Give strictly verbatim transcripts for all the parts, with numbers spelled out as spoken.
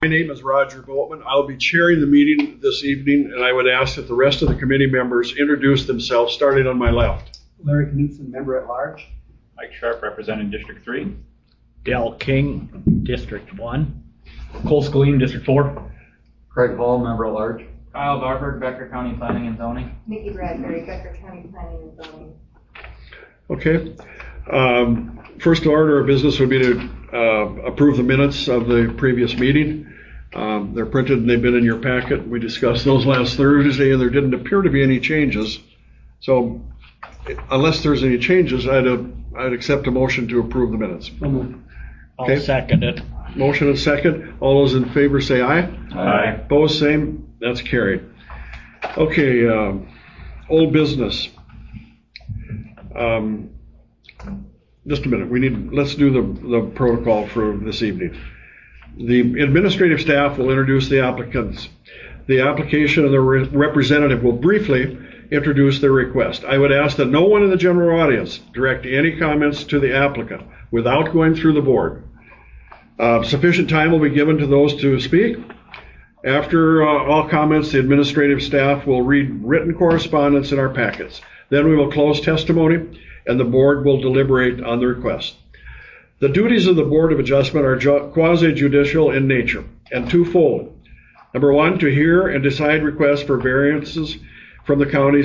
My name is Roger Boatman. I'll be chairing the meeting this evening, and I would ask that the rest of the committee members introduce themselves, starting on my left. Larry Knutson, member at large. Mike Sharp, representing District three. Dell King, District one. Cole Scalene, District four. Craig Hall, member at large. Kyle Barberg, Becker County Planning and Zoning. Nikki Bradbury, Becker County Planning and Zoning. Okay. Um, first order of business would be to uh, approve the minutes of the previous meeting. Um, they're printed and they've been in your packet. We discussed those last Thursday, and there didn't appear to be any changes. So, unless there's any changes, I'd uh, I'd accept a motion to approve the minutes. I'll Okay. second it. Motion and second. All those in favor say aye. Aye. Opposed, same. That's carried. Okay. Um, old business. Um, just a minute. We need. Let's do the the protocol for this evening. The administrative staff will introduce the applicants. The application and the re- representative will briefly introduce their request. I would ask that no one in the general audience direct any comments to the applicant without going through the board. Uh, sufficient time will be given to those to speak. After uh, all comments, the administrative staff will read written correspondence in our packets. Then we will close testimony, and the board will deliberate on the request. The duties of the Board of Adjustment are ju- quasi-judicial in nature and twofold. Number one, to hear and decide requests for variances from the county's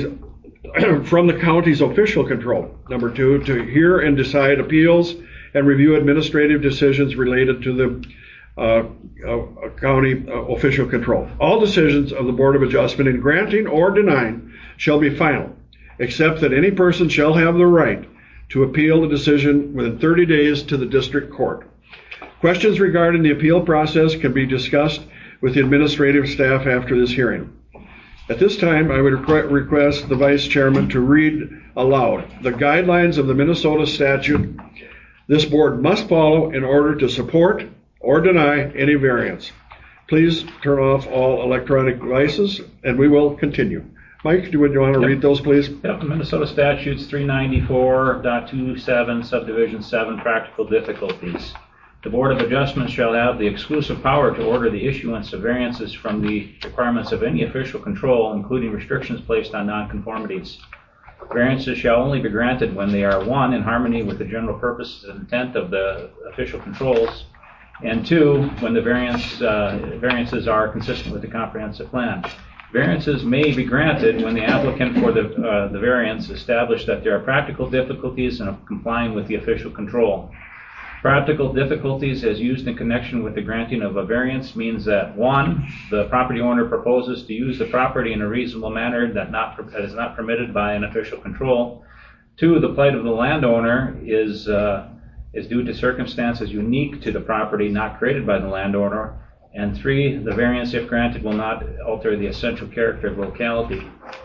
from the county's official control. Number two, to hear and decide appeals and review administrative decisions related to the uh, uh, county uh, official control. All decisions of the Board of Adjustment in granting or denying shall be final, except that any person shall have the right to appeal the decision within thirty days to the district court. Questions regarding the appeal process can be discussed with the administrative staff after this hearing. At this time, I would requ- request the vice chairman to read aloud the guidelines of the Minnesota statute this board must follow in order to support or deny any variance. Please turn off all electronic devices, and we will continue. Mike, do you want to Yep. read those, please? Yep, Minnesota statutes three ninety-four point twenty-seven, subdivision seven, practical difficulties. The Board of Adjustment shall have the exclusive power to order the issuance of variances from the requirements of any official control, including restrictions placed on nonconformities. Variances shall only be granted when they are, one, in harmony with the general purposes and intent of the official controls, and two, when the variance, uh, variances are consistent with the comprehensive plan. Variances may be granted when the applicant for the, uh, the variance established that there are practical difficulties in complying with the official control. Practical difficulties as used in connection with the granting of a variance means that, one, the property owner proposes to use the property in a reasonable manner that, not, that is not permitted by an official control. Two, the plight of the landowner is, uh, is due to circumstances unique to the property not created by the landowner. And three, the variance, if granted, will not alter the essential character of the locality.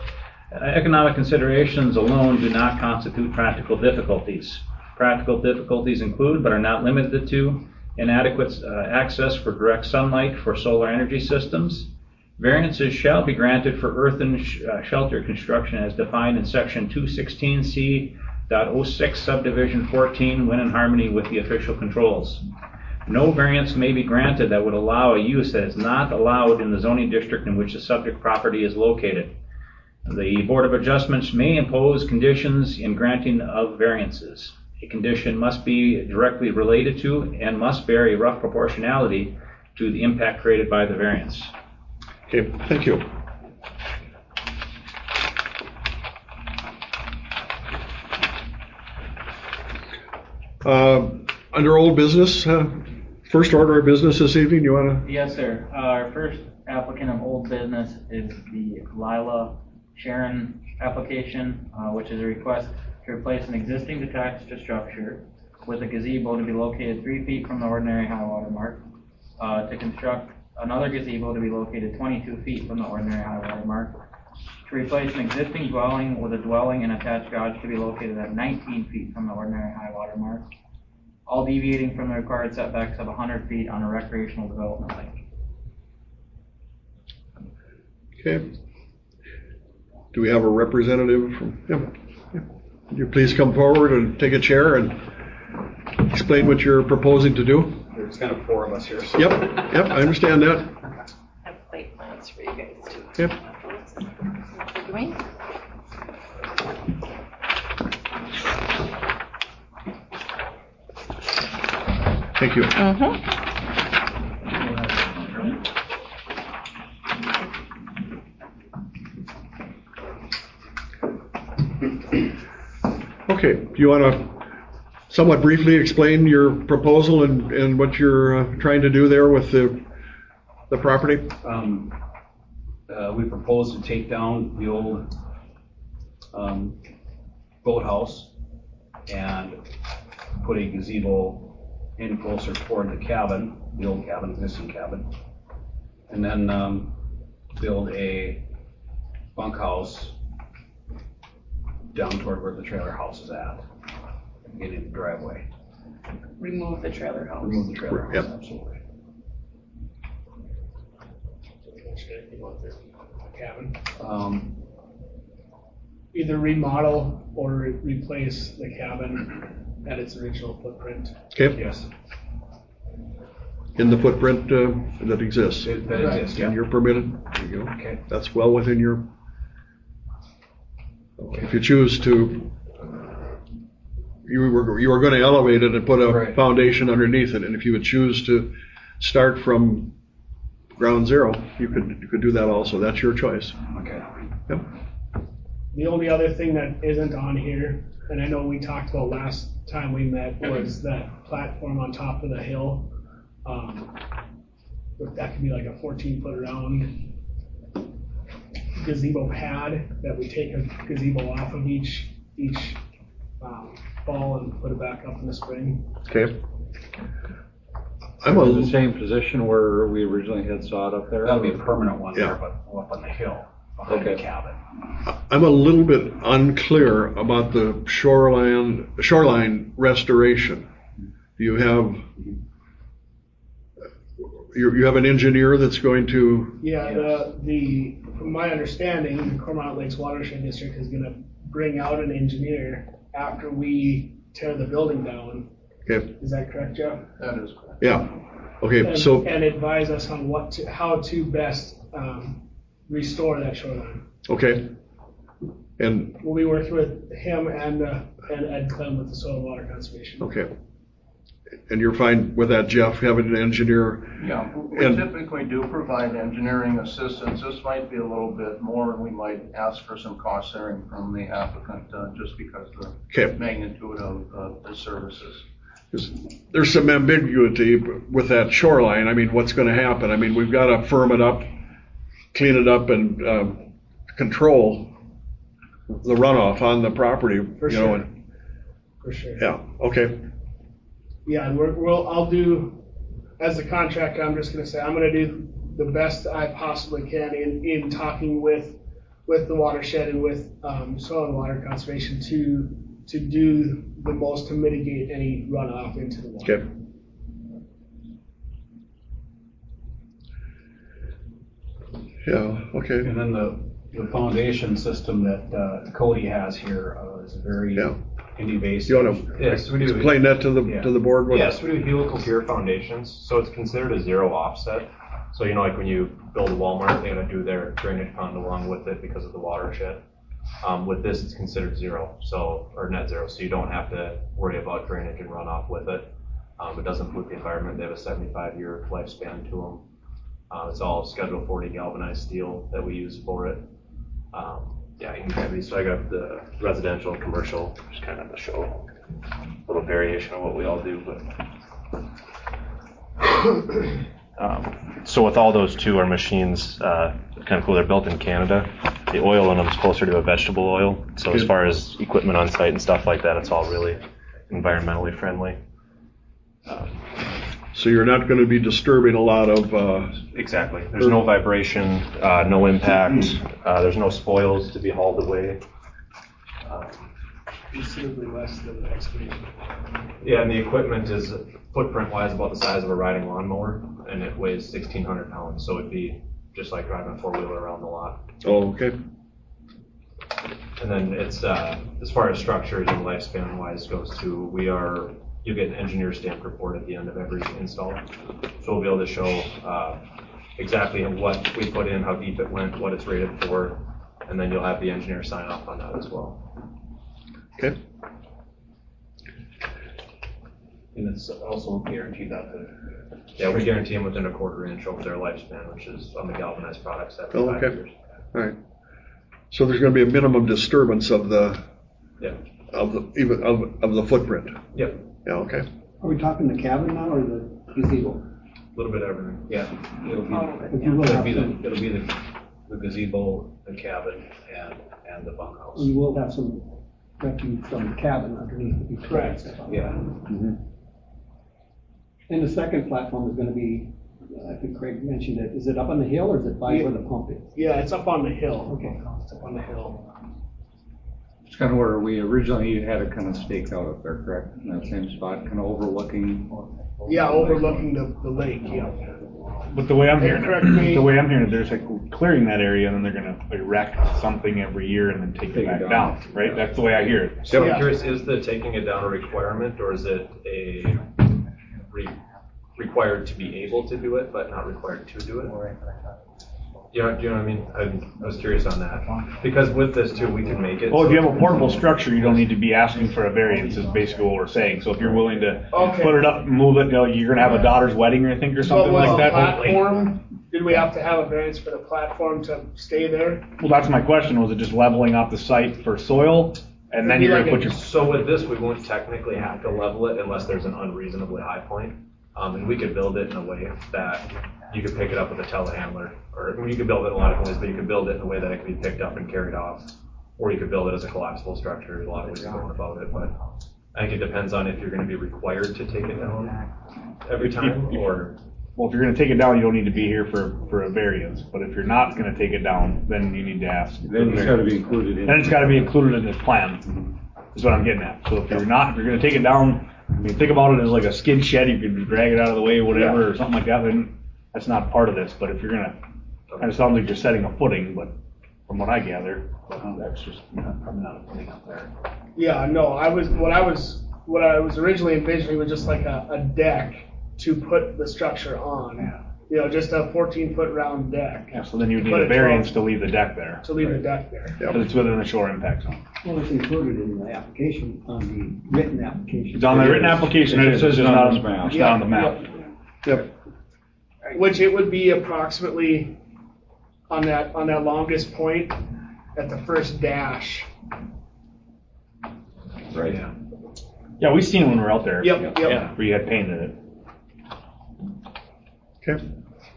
Uh, economic considerations alone do not constitute practical difficulties. Practical difficulties include, but are not limited to, inadequate uh, access for direct sunlight for solar energy systems. Variances shall be granted for earthen sh- uh, shelter construction as defined in section two sixteen C point oh six subdivision fourteen when in harmony with the official controls. No variance may be granted that would allow a use that is not allowed in the zoning district in which the subject property is located. The Board of Adjustments may impose conditions in granting of variances. A condition must be directly related to and must bear a rough proportionality to the impact created by the variance. Okay, thank you. Uh, under old business, uh, first order of business this evening, you want to? Yes, sir. Uh, our first applicant of old business is the Lila Sharon application, uh, which is a request to replace an existing detached structure with a gazebo to be located three feet from the ordinary high water mark, uh, to construct another gazebo to be located twenty-two feet from the ordinary high water mark, to replace an existing dwelling with a dwelling and attached garage to be located at nineteen feet from the ordinary high water mark, all deviating from the required setbacks of one hundred feet on a recreational development lake. Okay. Do we have a representative from him? Yeah. Would you please come forward and take a chair and explain what you're proposing to do? There's there's kind of four of us here. So. Yep, yep, I understand that. I have plate plans for you guys too. Yep. Dwayne? Thank you. Mm-hmm. Okay, do you want to somewhat briefly explain your proposal and, and what you're uh, trying to do there with the the property? Um, uh, we propose to take down the old um, boathouse and put a gazebo in closer toward the cabin, the old cabin, existing cabin, and then um, build a bunkhouse down toward where the trailer house is at. Get in the driveway. Remove the trailer house. Remove the trailer house, Yep. absolutely. Cabin. Um, Either remodel or re- replace the cabin at its original footprint. Okay, yes, in the footprint uh, that exists, it, that exists, yeah. and you're permitted. There you go. Okay. That's well within your. If you choose to, you were you were going to elevate it and put a Right. foundation underneath it, and if you would choose to start from ground zero, you could you could do that also. That's your choice. Okay. Yep. The only other thing that isn't on here, and I know we talked about last time we met, was that platform on top of the hill. Um, that could be like a fourteen foot round gazebo pad that we take a gazebo off of each each um, fall and put it back up in the spring. Okay. I'm in the a same position where we originally had saw it up there? That'll be a permanent one Yeah. there, but up on the hill behind Okay. the cabin. I'm a little bit unclear about the shoreline shoreline restoration. You have you you have an engineer that's going to. Yeah, the, the, from my understanding, the Cormorant Lakes Watershed District is gonna bring out an engineer after we tear the building down. Okay. Is that correct, Jeff? That is correct. Yeah. Okay. And, So. and advise us on what to, how to best, um, restore that shoreline. Okay. And We'll be working with him and, uh, and Ed Clem with the Soil and Water Conservation. okay. And you're fine with that, Jeff, having an engineer? Yeah, we And- typically do provide engineering assistance. This might be a little bit more, and we might ask for some cost sharing from the applicant, uh, just because of the Okay. magnitude of uh, the services. There's- There's some ambiguity with that shoreline. I mean, what's going to happen? I mean, we've got to firm it up, clean it up, and um, control the runoff on the property. For you know, sure. and- For sure. yeah. Okay. Yeah, and we're, we'll, I'll do, as a contractor, I'm just gonna say, I'm gonna do the best I possibly can in, in talking with, with the watershed and with, um, soil and water conservation to, to do the most to mitigate any runoff into the water. Okay. Yeah. Okay. And then the, the foundation system that uh, Cody has here uh, is very Yeah. invasive. You want to Yes, we do. explain that to the Yeah. to the board? What- Yes, we do helical pier foundations, so it's considered a zero offset. So, you know, like when you build a Walmart, they gotta do their drainage pond along with it because of the watershed. Um, with this, it's considered zero, so, or net zero, so you don't have to worry about drainage and runoff with it. Um, it doesn't pollute the environment. They have a seventy-five year lifespan to them. Uh, it's all Schedule forty galvanized steel that we use for it. Um, yeah, you can have these. So I got the residential and commercial, just kind of to show a little variation of what we all do, but. Um, so with all those two are machines, uh, kind of cool. They're built in Canada. The oil in them is closer to a vegetable oil. So as Good. far as equipment on site and stuff like that, it's all really environmentally friendly. Um, So you're not going to be disturbing a lot of. Uh, exactly. There's no vibration, uh, no impact. Uh, there's no spoils to be hauled away. Um, Considerably less than the excavation. Yeah, and the equipment is footprint-wise about the size of a riding lawnmower, and it weighs sixteen hundred pounds, so it'd be just like driving a four-wheeler around the lot. oh, okay. And then it's, uh, as far as structures and lifespan-wise goes to, we are you'll get an engineer stamp report at the end of every install. So we'll be able to show uh, exactly what we put in, how deep it went, what it's rated for, and then you'll have the engineer sign off on that as well. Okay. And it's also guaranteed that the. Yeah, we guarantee them within a quarter inch over their lifespan, which is on the galvanized products, Oh, seventy-five okay. years. All right. So there's going to be a minimum disturbance of the Yeah. of the even of, of the footprint. Yep. Yeah. Okay. Are we talking the cabin now or the gazebo? A little bit of everything. Yeah, it'll be, All of it, If yeah. you will it'll have be the, some, it'll be the the gazebo, the cabin, and, and the bunkhouse. you will have some refuge from the cabin underneath the beach. Correct. Yeah. Mm-hmm. And the second platform is gonna be, uh, I think Craig mentioned it, is it up on the hill or is it by where the pump is? Yeah, it's up on the hill. Okay. It's up on the hill. It's kind of where we originally had it kind of staked out up there, correct? In that same spot, kind of overlooking. Yeah, overlooking the, the lake, yeah. But the way I'm hearing Correct me. it, the way I'm hearing it, there's like clearing that area and then they're gonna erect something every year and then take it Take it back down. down, right? That's the way I hear it. So Yeah. I'm curious, is the taking it down a requirement, or is it a re- required to be able to do it, but not required to do it? Yeah, do you know what I mean? I, I was curious on that. Because with this too, we can make it. Well, if you so- have a portable structure, you don't need to be asking for a variance is basically what we're saying. So if you're willing to Okay. put it up, move it, you know, you're gonna have a daughter's wedding, I think, or But something was like the that. platform, did we have to have a variance for the platform to stay there? Well, that's my question. Was it just leveling off the site for soil? And then It'd be you're gonna like put a- your, So with this, we won't technically have to level it unless there's an unreasonably high point. Um, and we could build it in a way that you could pick it up with a telehandler, or I mean, you could build it in a lot of ways, but you could build it in a way that it can be picked up and carried off. Or you could build it as a collapsible structure. There's a lot of ways of going about it, but I think it depends on if you're gonna be required to take it down every time, or, well, if you're gonna take it down, you don't need to be here for, for a variance. But if you're not gonna take it down, then you need to ask. for Then the it's gotta variance. be included in. Then it's gotta be included in this plan, is what I'm getting at. So if you're not, if you're gonna take it down, I mean, think about it as like a skid shed, you could drag it out of the way, whatever, or something like that, then that's not part of this. But if you're gonna, kind of sounds like you're setting a footing, but from what I gather, that's just probably not a footing up there. Yeah, no, I was, what I was, what I was originally envisioning was just like a, a deck to put the structure on. Yeah. You know, just a fourteen foot round deck Yeah, so then you would need Put a it variance twelve to leave the deck there. to leave the deck there. Yep. But it's within the shore impact zone. Well, it's included in the application, on the written application. It's on the written application, and it says it's not on the map. It's not on the map. Yep. Which it would be approximately on that, on that longest point at the first dash. Right. yeah. Yeah, we seen it when we were out there. Yep, yep. Yeah, where you had painted it. Okay.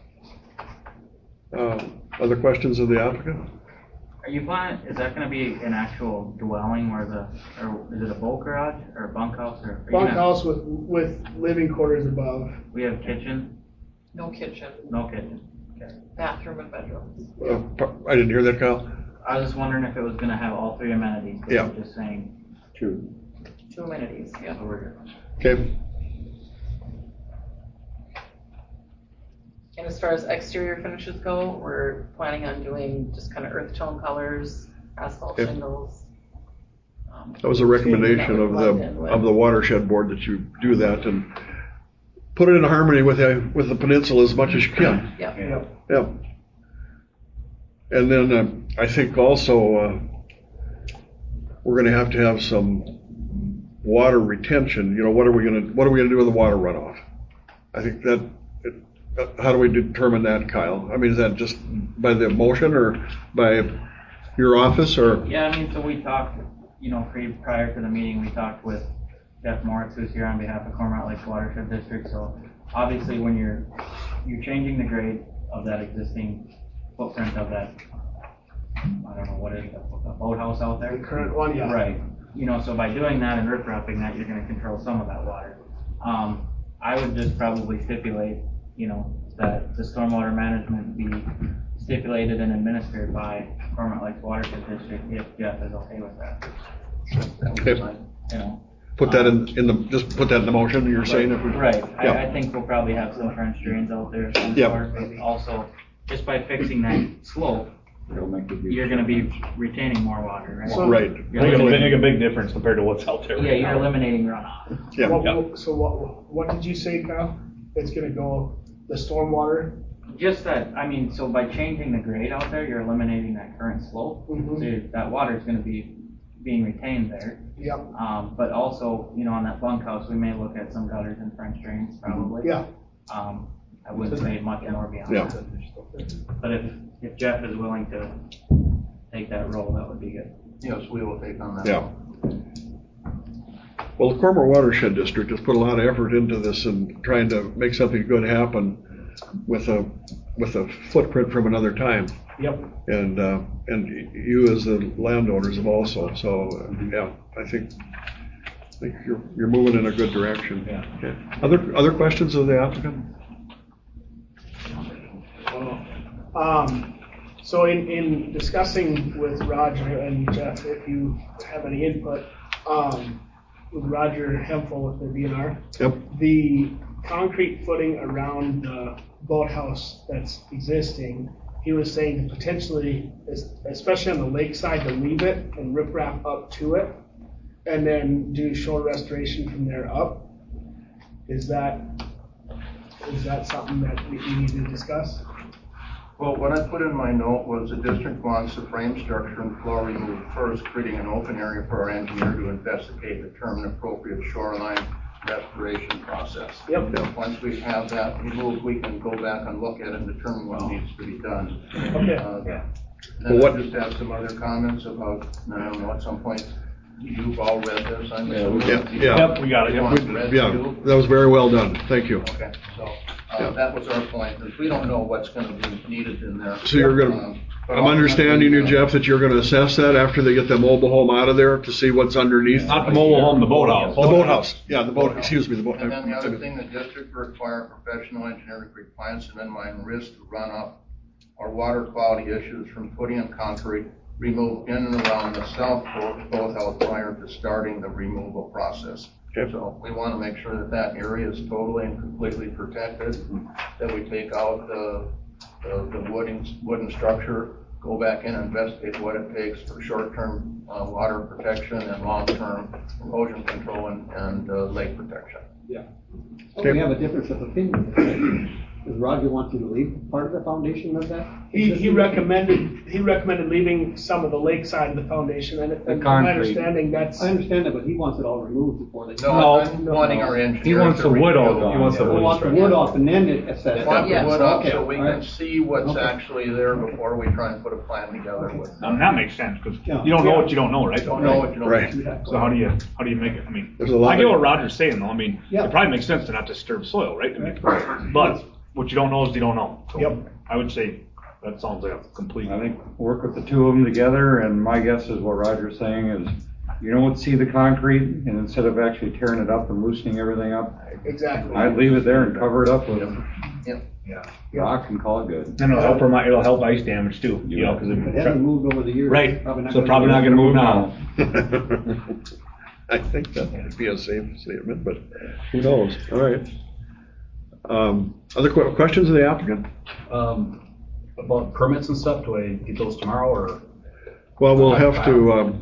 Uh, other questions of the applicant? Are you planning, is that gonna be an actual dwelling where the, or is it a boat garage or a bunkhouse or? are you gonna- Bunkhouse with, with living quarters above. We have kitchen, No kitchen, no kitchen. bathroom and bedrooms. Uh, I didn't hear that, Kyle. I was just wondering if it was gonna have all three amenities, but Yeah. you're just saying. True. Two amenities, yeah. Okay. And as far as exterior finishes go, we're planning on doing just kind of earth tone colors, asphalt Yep. shingles. Um, That was a recommendation of the, of the watershed board that you do that and put it in harmony with the, with the peninsula as much as you can. Yeah, Yeah. And then uh, I think also uh, we're gonna have to have some water retention. You know, what are we gonna, what are we gonna do with the water runoff? I think that, it, uh, how do we determine that, Kyle? I mean, is that just by the motion or by your office or? Yeah, I mean, so we talked, you know, pre, prior to the meeting, we talked with Jeff Moritz, who's here on behalf of Cormorant Lake Watershed District. So obviously when you're, you're changing the grade of that existing footprint of that, I don't know, what is it, a boathouse out there? The current one, yeah. Right, you know, so by doing that and rip-wrapping that, you're gonna control some of that water. Um, I would just probably stipulate, you know, that the stormwater management be stipulated and administered by Cormorant Lake Watershed District, if Jeff is okay with that. Okay. You know, Put that in, in the, just put that in the motion, you're saying if we? right, Yeah. I, I think we'll probably have some French drains out there, some Yep. sort, maybe also, just by fixing that slope, It'll make a huge you're gonna be difference. retaining more water, right? So- Right. You're Make a, eliminating- make a big difference compared to what's out there Yeah, right you're now. eliminating runoff. Yeah. What- Yeah. what- So what, what did you say, Kyle? It's gonna go, the stormwater? Just that, I mean, so by changing the grade out there, you're eliminating that current slope. Mhm. So you're- that water's gonna be being retained there. Yep, Um, but also, you know, on that bunkhouse, we may look at some gutters and French drains probably. yeah. Um, I wouldn't say much more beyond Yeah. that. But if, if Jeff is willing to take that role, that would be good. Yes, we will take on that. Yeah. Well, the Cormor Watershed District has put a lot of effort into this and trying to make something good happen with a, with a footprint from another time. Yep. And, uh, and you as the landowners have also, so, uh, yeah, I think, I think you're, you're moving in a good direction. Yeah. Okay. Other, other questions of the applicant? Um, so in, in discussing with Roger and Jeff, if you have any input, um, with Roger Hempel with the D N R, Yep. the concrete footing around the boathouse that's existing, he was saying to potentially, es- especially on the lakeside, to leave it and riprap up to it, and then do shore restoration from there up. Is that, is that something that we we need to discuss? Well, what I put in my note was the district wants the frame structure and floor removed first, creating an open area for our engineer to investigate and determine appropriate shoreline restoration process. Yep. Once we have that removed, we can go back and look at it and determine what needs to be done. Okay. Uh, Yeah. Then Well, what- I just have some other comments about, I don't know, at some point, you've all read this, I'm assuming. Yeah, yeah. Yep, we got it, You yep. want it read Yeah, too? that was very well done. Thank you. Okay, so, Yeah. uh, that was our point, is we don't know what's gonna be needed in there. So you're gonna, Um, but I'm understanding you, ultimately, Jeff, that you're gonna assess that after they get the mobile home out of there to see what's underneath. Not the mobile home, the boathouse. The boathouse, yeah, the boat, excuse me, the boat. And then the other thing, the district will require professional engineering compliance to minimize risk to run up or water quality issues from putting in concrete removed in and around the south boat- boathouse prior to starting the removal process. Okay. So we want to make sure that that area is totally and completely protected, that we take out the, the the wooden, wooden structure, go back in and investigate what it takes for short-term uh, water protection and long-term erosion control and, and uh, lake protection. Oh, we have a difference of opinion. Does Roger want you to leave part of the foundation of that? He, he recommended, he recommended leaving some of the lakeside of the foundation, and and from my concrete. understanding, that's. I understand that, but he wants it all removed before they. No, I'm wanting our engineer. He wants to the wood all review. gone. He wants the We wood want the structure. wood off and then it assess. Want the Yeah. wood up Okay, so we all can right. see what's Okay. actually there before we try and put a plan together with. Um, that makes sense, because Yeah. you don't know what you don't know, right? Don't know what you don't. Right. So how do you, how do you make it, I mean, There's a lot I get of- what Roger's saying though, I mean, Yeah. it probably makes sense to not disturb soil, right? I mean, but what you don't know is you don't know. So Yep. I would say that sounds like a complete. I think work with the two of them together, and my guess is what Roger's saying is, you don't see the concrete, and instead of actually tearing it up and loosening everything up, Exactly. I'd leave it there and cover it up with Yep. rock and call it good. And it'll help, remi- it'll help ice damage too, you know, because It hasn't moved over the years. right, Probably so probably not gonna move now. I think that would be a safe statement, but who knows? All right. Um, other que- questions of the applicant? Um, about permits and stuff, do I get those tomorrow or? Well, we'll have to, um,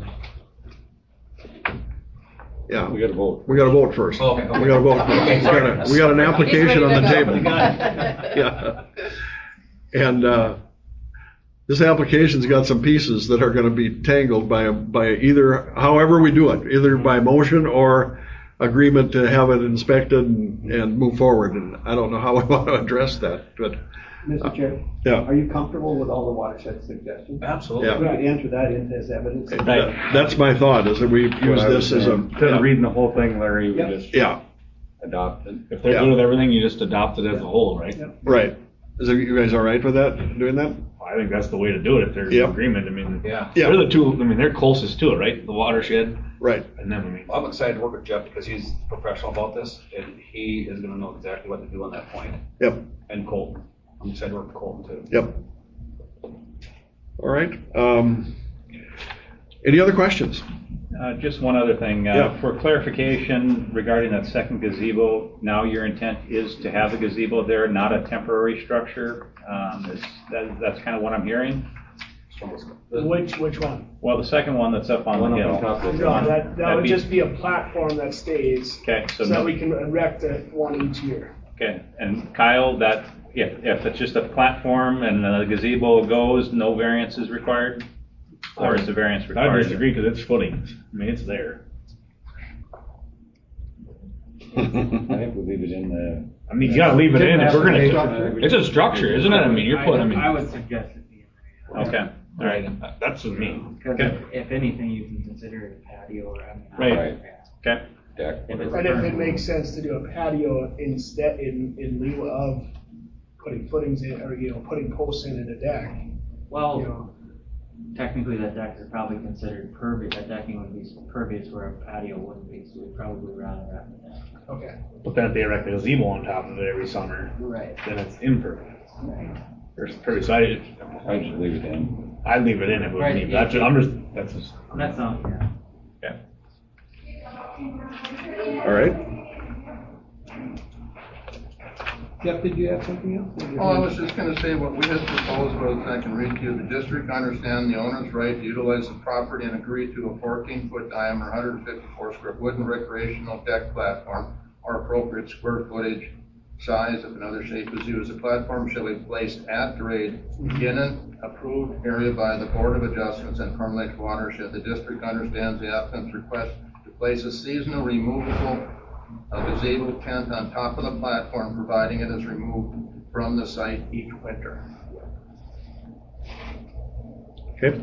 yeah, We gotta vote. we gotta vote first. Okay, okay. We gotta vote first. Okay, We sorry. got a- we got an application on the He's ready table. to go. Yeah. And, uh, this application's got some pieces that are gonna be tangled by, by either, however we do it, either by motion or agreement to have it inspected and, and move forward. And I don't know how we want to address that, but, Mister Chair, yeah. are you comfortable with all the watershed suggestions? Absolutely. Yeah. We could enter that into as evidence. That- That's my thought, is that we use this as a, Instead of reading the whole thing, Larry, we Yep. just yeah, adopt it. If they're Yeah. good with everything, you just adopt it as a whole, right? right. Is it, you guys all right with that, doing that? I think that's the way to do it, if there's Yep. an agreement, I mean, Yeah. Yeah. they're the two, I mean, they're closest to it, right? The watershed, Right. and then, I mean, I'm excited to work with Jeff because he's professional about this and he is gonna know exactly what to do on that point. Yep, And Colton. I'm excited to work with Colton too. yep. All right. Um, any other questions? Uh, Just one other thing. Yeah. Uh, For clarification regarding that second gazebo, now your intent is to have the gazebo there, not a temporary structure? Um, is- that- That's kind of what I'm hearing? Which, which one? Well, the second one that's up on One the up on hill. top of the No, hill. that, that That'd would be- just be a platform that stays, Okay, so so that no, we can erect it one each year. okay, and Kyle, that, if, if it's just a platform and the gazebo goes, no variance is required? Or is the variance I required? disagree, because it's footings. I mean, it's there. I think we leave it in the. I mean, you gotta leave it in if we're gonna, it's a structure, isn't it? I mean, you're putting, I mean. I would suggest it be in there. Okay, all right, That's just me. Because Okay. if, if anything, you can consider it a patio or, I mean. I- Right. yeah. okay. Deck. If it's And if it permanent. makes sense to do a patio instead, in, in lieu of putting footings in, or, you know, putting posts in and a deck, you Well, know. technically that deck is probably considered pervious, that decking would be pervious where a patio wouldn't be, so we'd probably rather have the deck. Okay. But then if they erect a gazebo on top of it every summer, Right. then it's impervious. Right. Or it's pervious. I, I just leave it in. I'd leave it in if it was Right, me. yeah. That's, just- I'm just, that's just. That's not, yeah. Okay. All right. Jeff, did you have something else? Or did Oh, I you- was just gonna say what we had proposed was, I can read to you, the district understand the owner's right to utilize the property and agree to a fourteen foot diameter, one hundred fifty-four square wooden recreational deck platform or appropriate square footage size if another shape is used. The platform shall be placed at grade in an approved area by the Board of Adjustments and Kern Lake Watershed. The district understands the applicant's request to place a seasonal removable a gazebo tent on top of the platform, providing it is removed from the site each winter. Okay.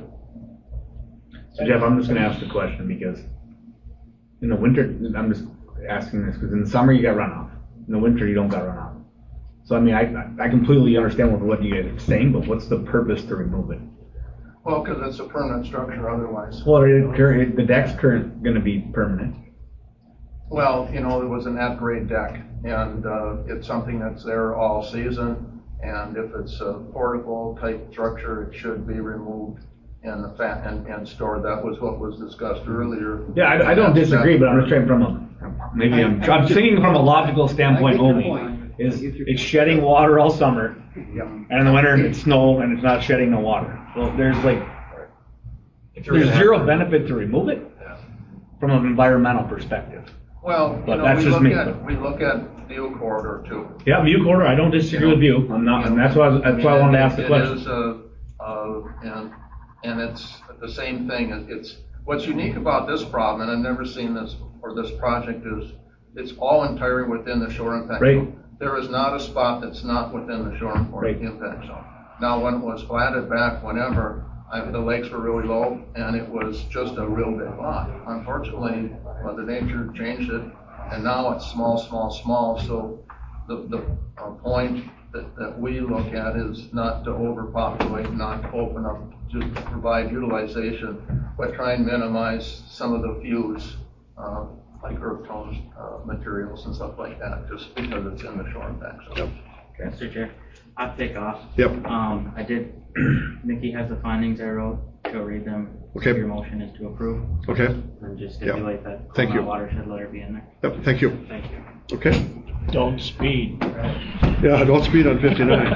So Jeff, I'm just gonna ask the question because in the winter, I'm just asking this because in the summer you got runoff. In the winter you don't got runoff. So I mean, I I completely understand what, what you guys are saying, but what's the purpose to remove it? Well, because it's a permanent structure otherwise. Well, it, it, the deck's current gonna be permanent. Well, you know, it was an at-grade deck, and uh, it's something that's there all season, and if it's a portable type structure, it should be removed and the fat and, and stored. That was what was discussed earlier. Yeah, I, I don't disagree, but I'm just trying from a maybe I'm, I'm thinking from a logical standpoint I get your only. point. Is I get your it's point. shedding water all summer, Yeah. and in the winter it's snow and it's not shedding no water. Well, there's like If you're there's gonna have zero to- benefit to remove it Yeah. from an environmental perspective. Well, you But know, that's we just look me, at, but- we look at view corridor too. Yeah, view corridor. I don't disagree with you. I'm not, and that's why I was, that's why I wanted to ask the It question. is, uh, uh, and, and it's the same thing. It- It's, what's unique about this problem, and I've never seen this, or this project is, it's all entirely within the shore impact Right. zone. There is not a spot that's not within the shore Right. impact zone. Now, when it was platted back whenever, I, the lakes were really low, and it was just a real big lot. Unfortunately, Mother Nature changed it, and now it's small, small, small, so the, the uh, point that, that we look at is not to overpopulate, not to open up, to provide utilization, but try and minimize some of the views, uh, like earth tone uh, materials and stuff like that, just because it's in the shore impact zone. Mister Chair, I'll take off. Yep. Um, I did, Nikki has the findings I wrote, she'll read them. Okay. Your motion is to approve, Okay. and just stipulate that. Thank you. Comal Watershed letter be in there. Yep. Thank you. Thank you. Okay. Don't speed. Yeah, don't speed on fifty-nine.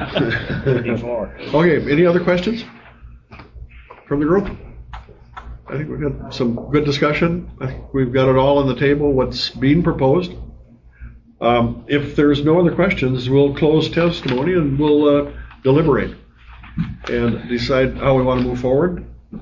Okay, any other questions from the group? I think we've had some good discussion. I think we've got it all on the table, what's being proposed. Um, if there's no other questions, we'll close testimony and we'll uh, deliberate and decide how we want to move forward.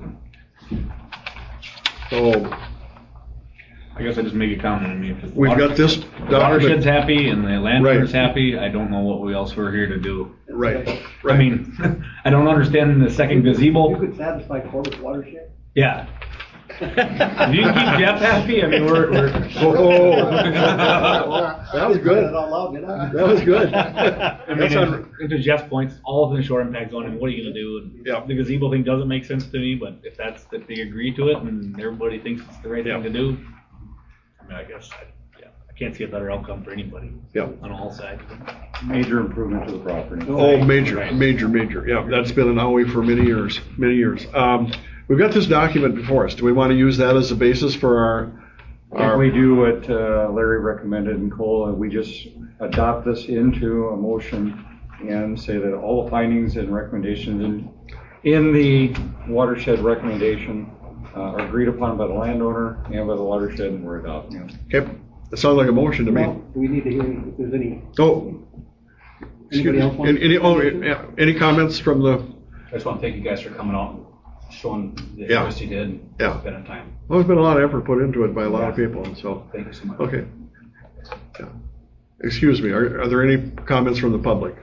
So I guess I just make a comment. I mean, if the we've water- got this the watershed's document. happy and the landowner's Right. happy, I don't know what we else we're here to do. Right. I Right. mean, I don't understand the second You gazebo. could satisfy Corbett's watershed? Yeah. If you can keep Jeff happy, I mean, we're, we're. Oh. That was good. That out loud, did I? That was good. I mean, That's and, on- and to Jeff's points, all of the shore impact zone, and what are you gonna do? And Yeah. The gazebo thing doesn't make sense to me, but if that's, if they agree to it and everybody thinks it's the right Yeah. thing to do, I mean, I guess, I, yeah, I can't see a better outcome for anybody. Yeah. On all sides. Major improvement to the property. Oh, major, major, major. Yeah, that's been an Howie for many years, many years. Um, we've got this document before us. Do we want to use that as a basis for our, If our, we do what uh, Larry recommended and Cole, and we just adopt this into a motion and say that all the findings and recommendations in, in the watershed recommendation uh, are agreed upon by the landowner and by the watershed, and we're adopting them. Okay, that sounds like a motion to me. Well, do we need to hear any, if there's any, Oh. anybody else want? Any, any, oh, yeah, any comments from the, I just want to thank you guys for coming out and showing the Yeah. interest you did. Yeah. Spending time. well, there's been a lot of effort put into it by a lot of people, and so, Thank you so much. okay. Yeah. Excuse me, are, are there any comments from the public?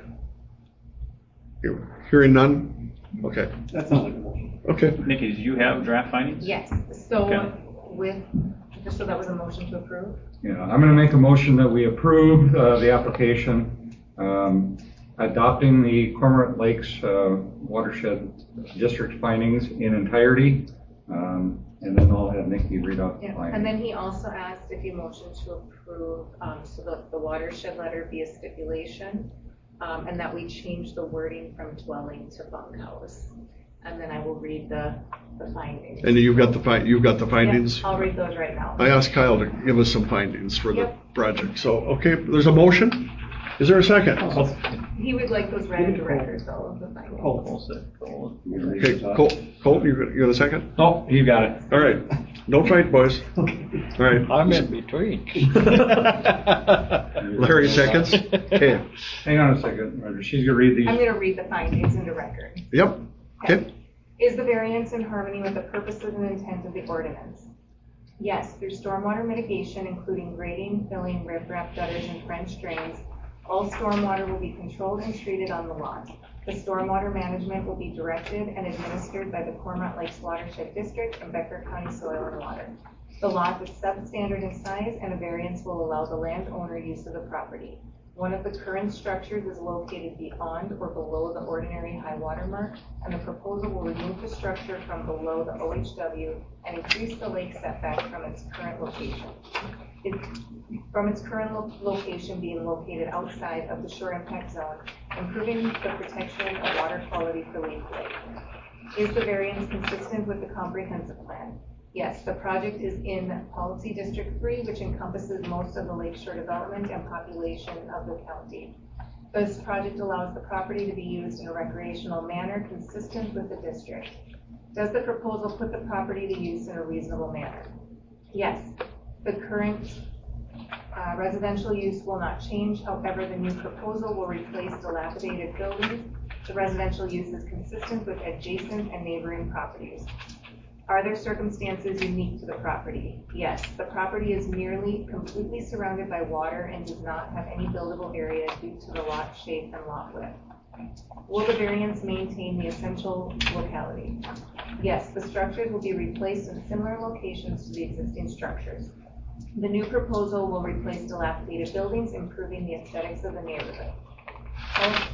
Hearing none? Okay, That sounds like a motion. okay. Nikki, did you have draft findings? Yes, so Okay. with, just so that was a motion to approve? Yeah, I'm going to make a motion that we approve uh, the application, um, adopting the Cormorant Lakes uh, watershed district findings in entirety, um, and then I'll have Nikki read out the Yeah, findings. and then he also asked if you motion to approve, um, so that the watershed letter be a stipulation, um, and that we change the wording from dwelling to bunkhouse. And then I will read the, the findings. And you've got the fi, you've got the Yep, findings? I'll read those right now. I asked Kyle to give us some findings for the Yep. project, so, okay, there's a motion? Is there a second? He would like those read into record, though, of the findings. Okay, Colt, Colt, you got, you got a second? Oh, you got it. All right, don't fight, boys. All right, I'm in between. Larry seconds. Okay, Hang on a second, Roger. She's going to read these. I'm gonna read the findings into record. yep, okay. Is the variance in harmony with the purposes and intent of the ordinance? Yes, through stormwater mitigation, including grading, filling, riprap gutters, and French drains, all stormwater will be controlled and treated on the lot. The stormwater management will be directed and administered by the Cormorant Lakes Watershed District and Becker County Soil and Water. The lot is substandard in size, and a variance will allow the landowner use of the property. One of the current structures is located beyond or below the ordinary high water mark, and the proposal will remove the structure from below the O H W and increase the lake setback from its current location. It, from its current lo- location being located outside of the shore impact zone, improving the protection of water quality for Leaf Lake. Is the variance consistent with the comprehensive plan? Yes, the project is in Policy District three, which encompasses most of the lakeshore development and population of the county. This project allows the property to be used in a recreational manner consistent with the district. Does the proposal put the property to use in a reasonable manner? Yes. The current uh, residential use will not change. However, the new proposal will replace dilapidated buildings. The residential use is consistent with adjacent and neighboring properties. Are there circumstances unique to the property? Yes. The property is nearly completely surrounded by water and does not have any buildable area due to the lot shape and lot width. Will the variance maintain the essential locality? Yes. The structures will be replaced in similar locations to the existing structures. The new proposal will replace dilapidated buildings, improving the aesthetics of the neighborhood. Oh.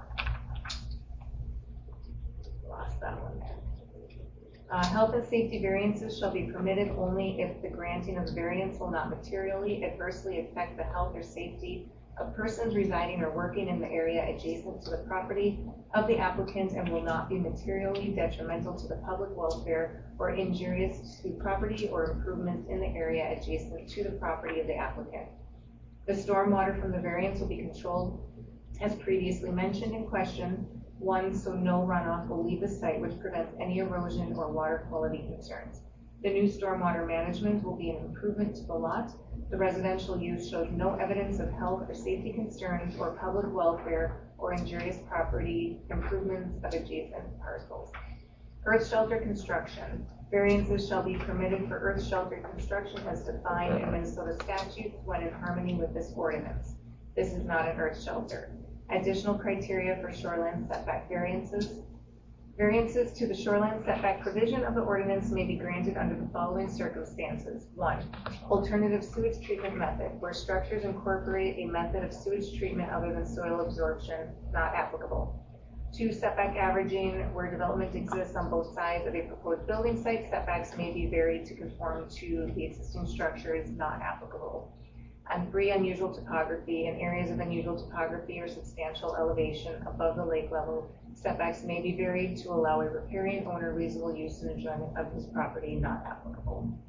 Lost that one there. Uh, health and safety variances shall be permitted only if the granting of the variance will not materially adversely affect the health or safety of persons residing or working in the area adjacent to the property of the applicant and will not be materially detrimental to the public welfare or injurious to property or improvements in the area adjacent to the property of the applicant. The stormwater from the variance will be controlled as previously mentioned in question one, so no runoff will leave the site, which prevents any erosion or water quality concerns. The new stormwater management will be an improvement to the lot. The residential use shows no evidence of health or safety concerns or public welfare or injurious property improvements of adjacent parcels. Earth shelter construction. Variances shall be permitted for earth shelter construction as defined in Minnesota statutes when in harmony with this ordinance. This is not an earth shelter. Additional criteria for shoreline setback variances. Variances to the shoreline setback provision of the ordinance may be granted under the following circumstances. One, alternative sewage treatment method, where structures incorporate a method of sewage treatment other than soil absorption, not applicable. Two, setback averaging, where development exists on both sides of a proposed building site, setbacks may be varied to conform to the existing structures, not applicable. And three, unusual topography. In areas of unusual topography or substantial elevation above the lake level, setbacks may be varied to allow a riparian owner reasonable use and enjoyment of his property, not applicable.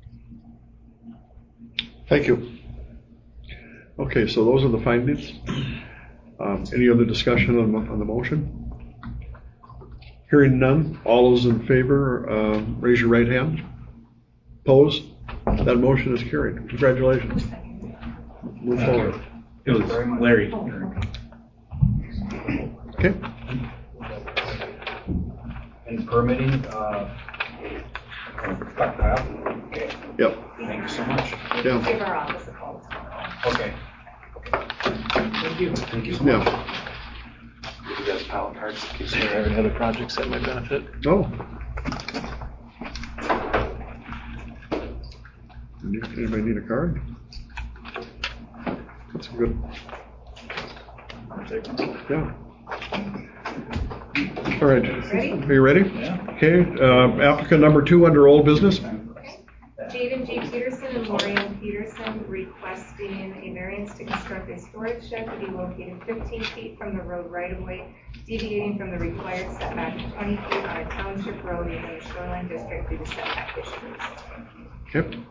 Thank you. Okay, so those are the findings. Um, any other discussion on, on the motion? Hearing none, all those in favor, uh, raise your right hand. Opposed? That motion is carried. Congratulations. Move forward. It was Larry. Okay. And permitting, uh, okay, Yep. thank you so much. You Yeah. can give our office a call tomorrow. Okay. Thank you. Thank you so much. Yeah. Give you guys pallet cards in case there are any other projects that might benefit. Oh. Anybody need a card? That's good. Yeah. All right. Ready? Are you ready? Yeah. Okay, uh, applicant number two under old business. Jaden G. Peterson and Lorianne Peterson requesting a variance to construct a storage shed to be located fifteen feet from the road right-of-way, deviating from the required setback of twenty feet on a township road within the shoreline district due to setback issues. Okay,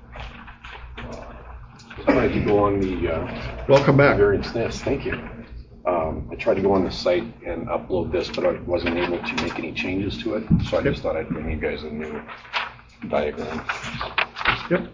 I tried to go on the uh, welcome back. variance nest. Thank you. Um, I tried to go on the site and upload this, but I wasn't able to make any changes to it. So I just thought I'd bring you guys a new diagram. Yep.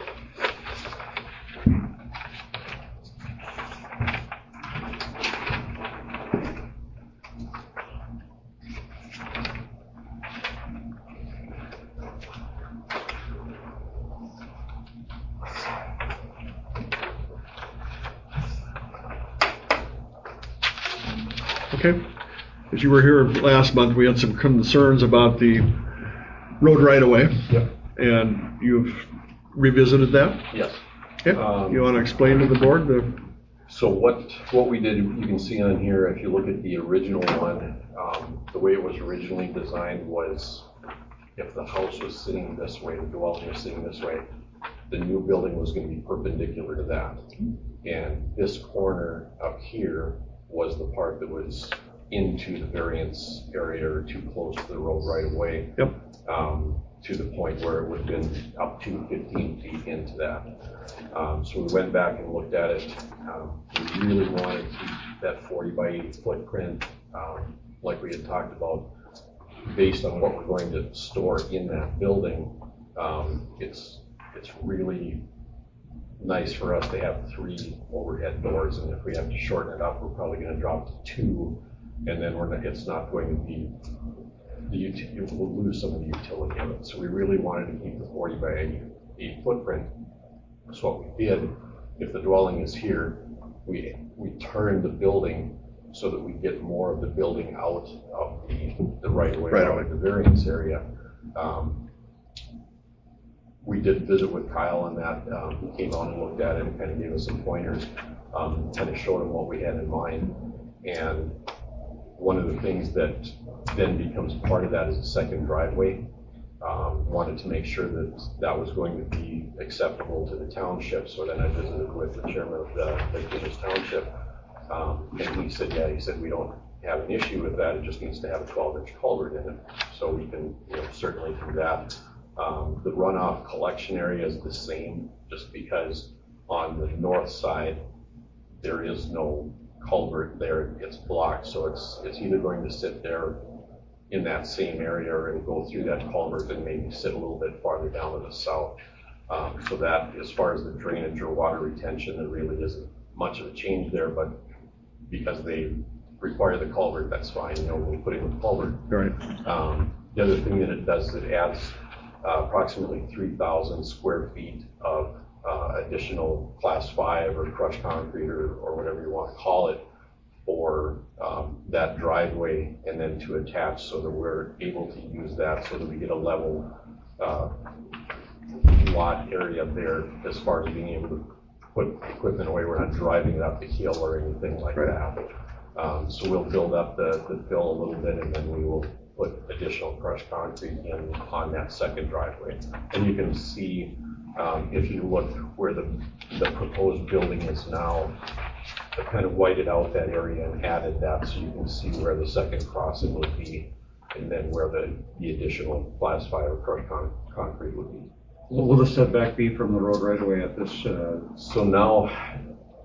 Okay. As you were here last month, we had some concerns about the road right-of-way. Yep. And you've revisited that? Yes. Okay. Um, You want to explain to the board the? So what what we did, you can see on here, if you look at the original one, um, the way it was originally designed was if the house was sitting this way, the dwelling was sitting this way, the new building was going to be perpendicular to that. And this corner up here was the part that was into the variance area or too close to the road right away. Yep. Um, to the point where it would have been up to fifteen feet into that. Um, so we went back and looked at it. Um, we really wanted to keep that forty by eighty footprint, um, like we had talked about, based on what we're going to store in that building. Um, it's it's really nice for us to have three overhead doors, and if we have to shorten it up, we're probably going to drop to two, and then we're not, it's not going to be the utility, we'll lose some of the utility of it. So we really wanted to keep the forty by eighty footprint. So what we did, if the dwelling is here, we we turned the building so that we get more of the building out of the, the right of way, Right out of the variance area. Um, we did visit with Kyle on that. Um, he came out and looked at it and kind of gave us some pointers, um, kind of showed him what we had in mind. And one of the things that then becomes part of that is a second driveway. Um, wanted to make sure that that was going to be acceptable to the township. So then I visited with the chairman of the Lake Business Township. Um, and he said, yeah, he said, we don't have an issue with that. It just needs to have a twelve inch culvert in it. So we can, you know, certainly do that. Um, the runoff collection area is the same, just because on the north side, there is no culvert there. It's blocked. So it's, it's either going to sit there in that same area, or it'll go through that culvert and maybe sit a little bit farther down to the south. Um, so that, as far as the drainage or water retention, there really isn't much of a change there, but because they require the culvert, that's fine, you know, when we put in the culvert. Right. Um, the other thing that it does is it adds uh, approximately three thousand square feet of uh, additional class five or crushed concrete or, or whatever you want to call it for um, that driveway, and then to attach so that we're able to use that so that we get a level uh, lot area there as far as being able to put equipment away. We're not driving it up the hill or anything like Right. that. Um, so we'll build up the, the fill a little bit, and then we will put additional crushed concrete in on that second driveway. And you can see, um, if you look where the, the proposed building is now, I kind of whited out that area and added that so you can see where the second crossing would be, and then where the, the additional class five or crushed con concrete would be. What will the setback be from the road right away at this? Uh... So now,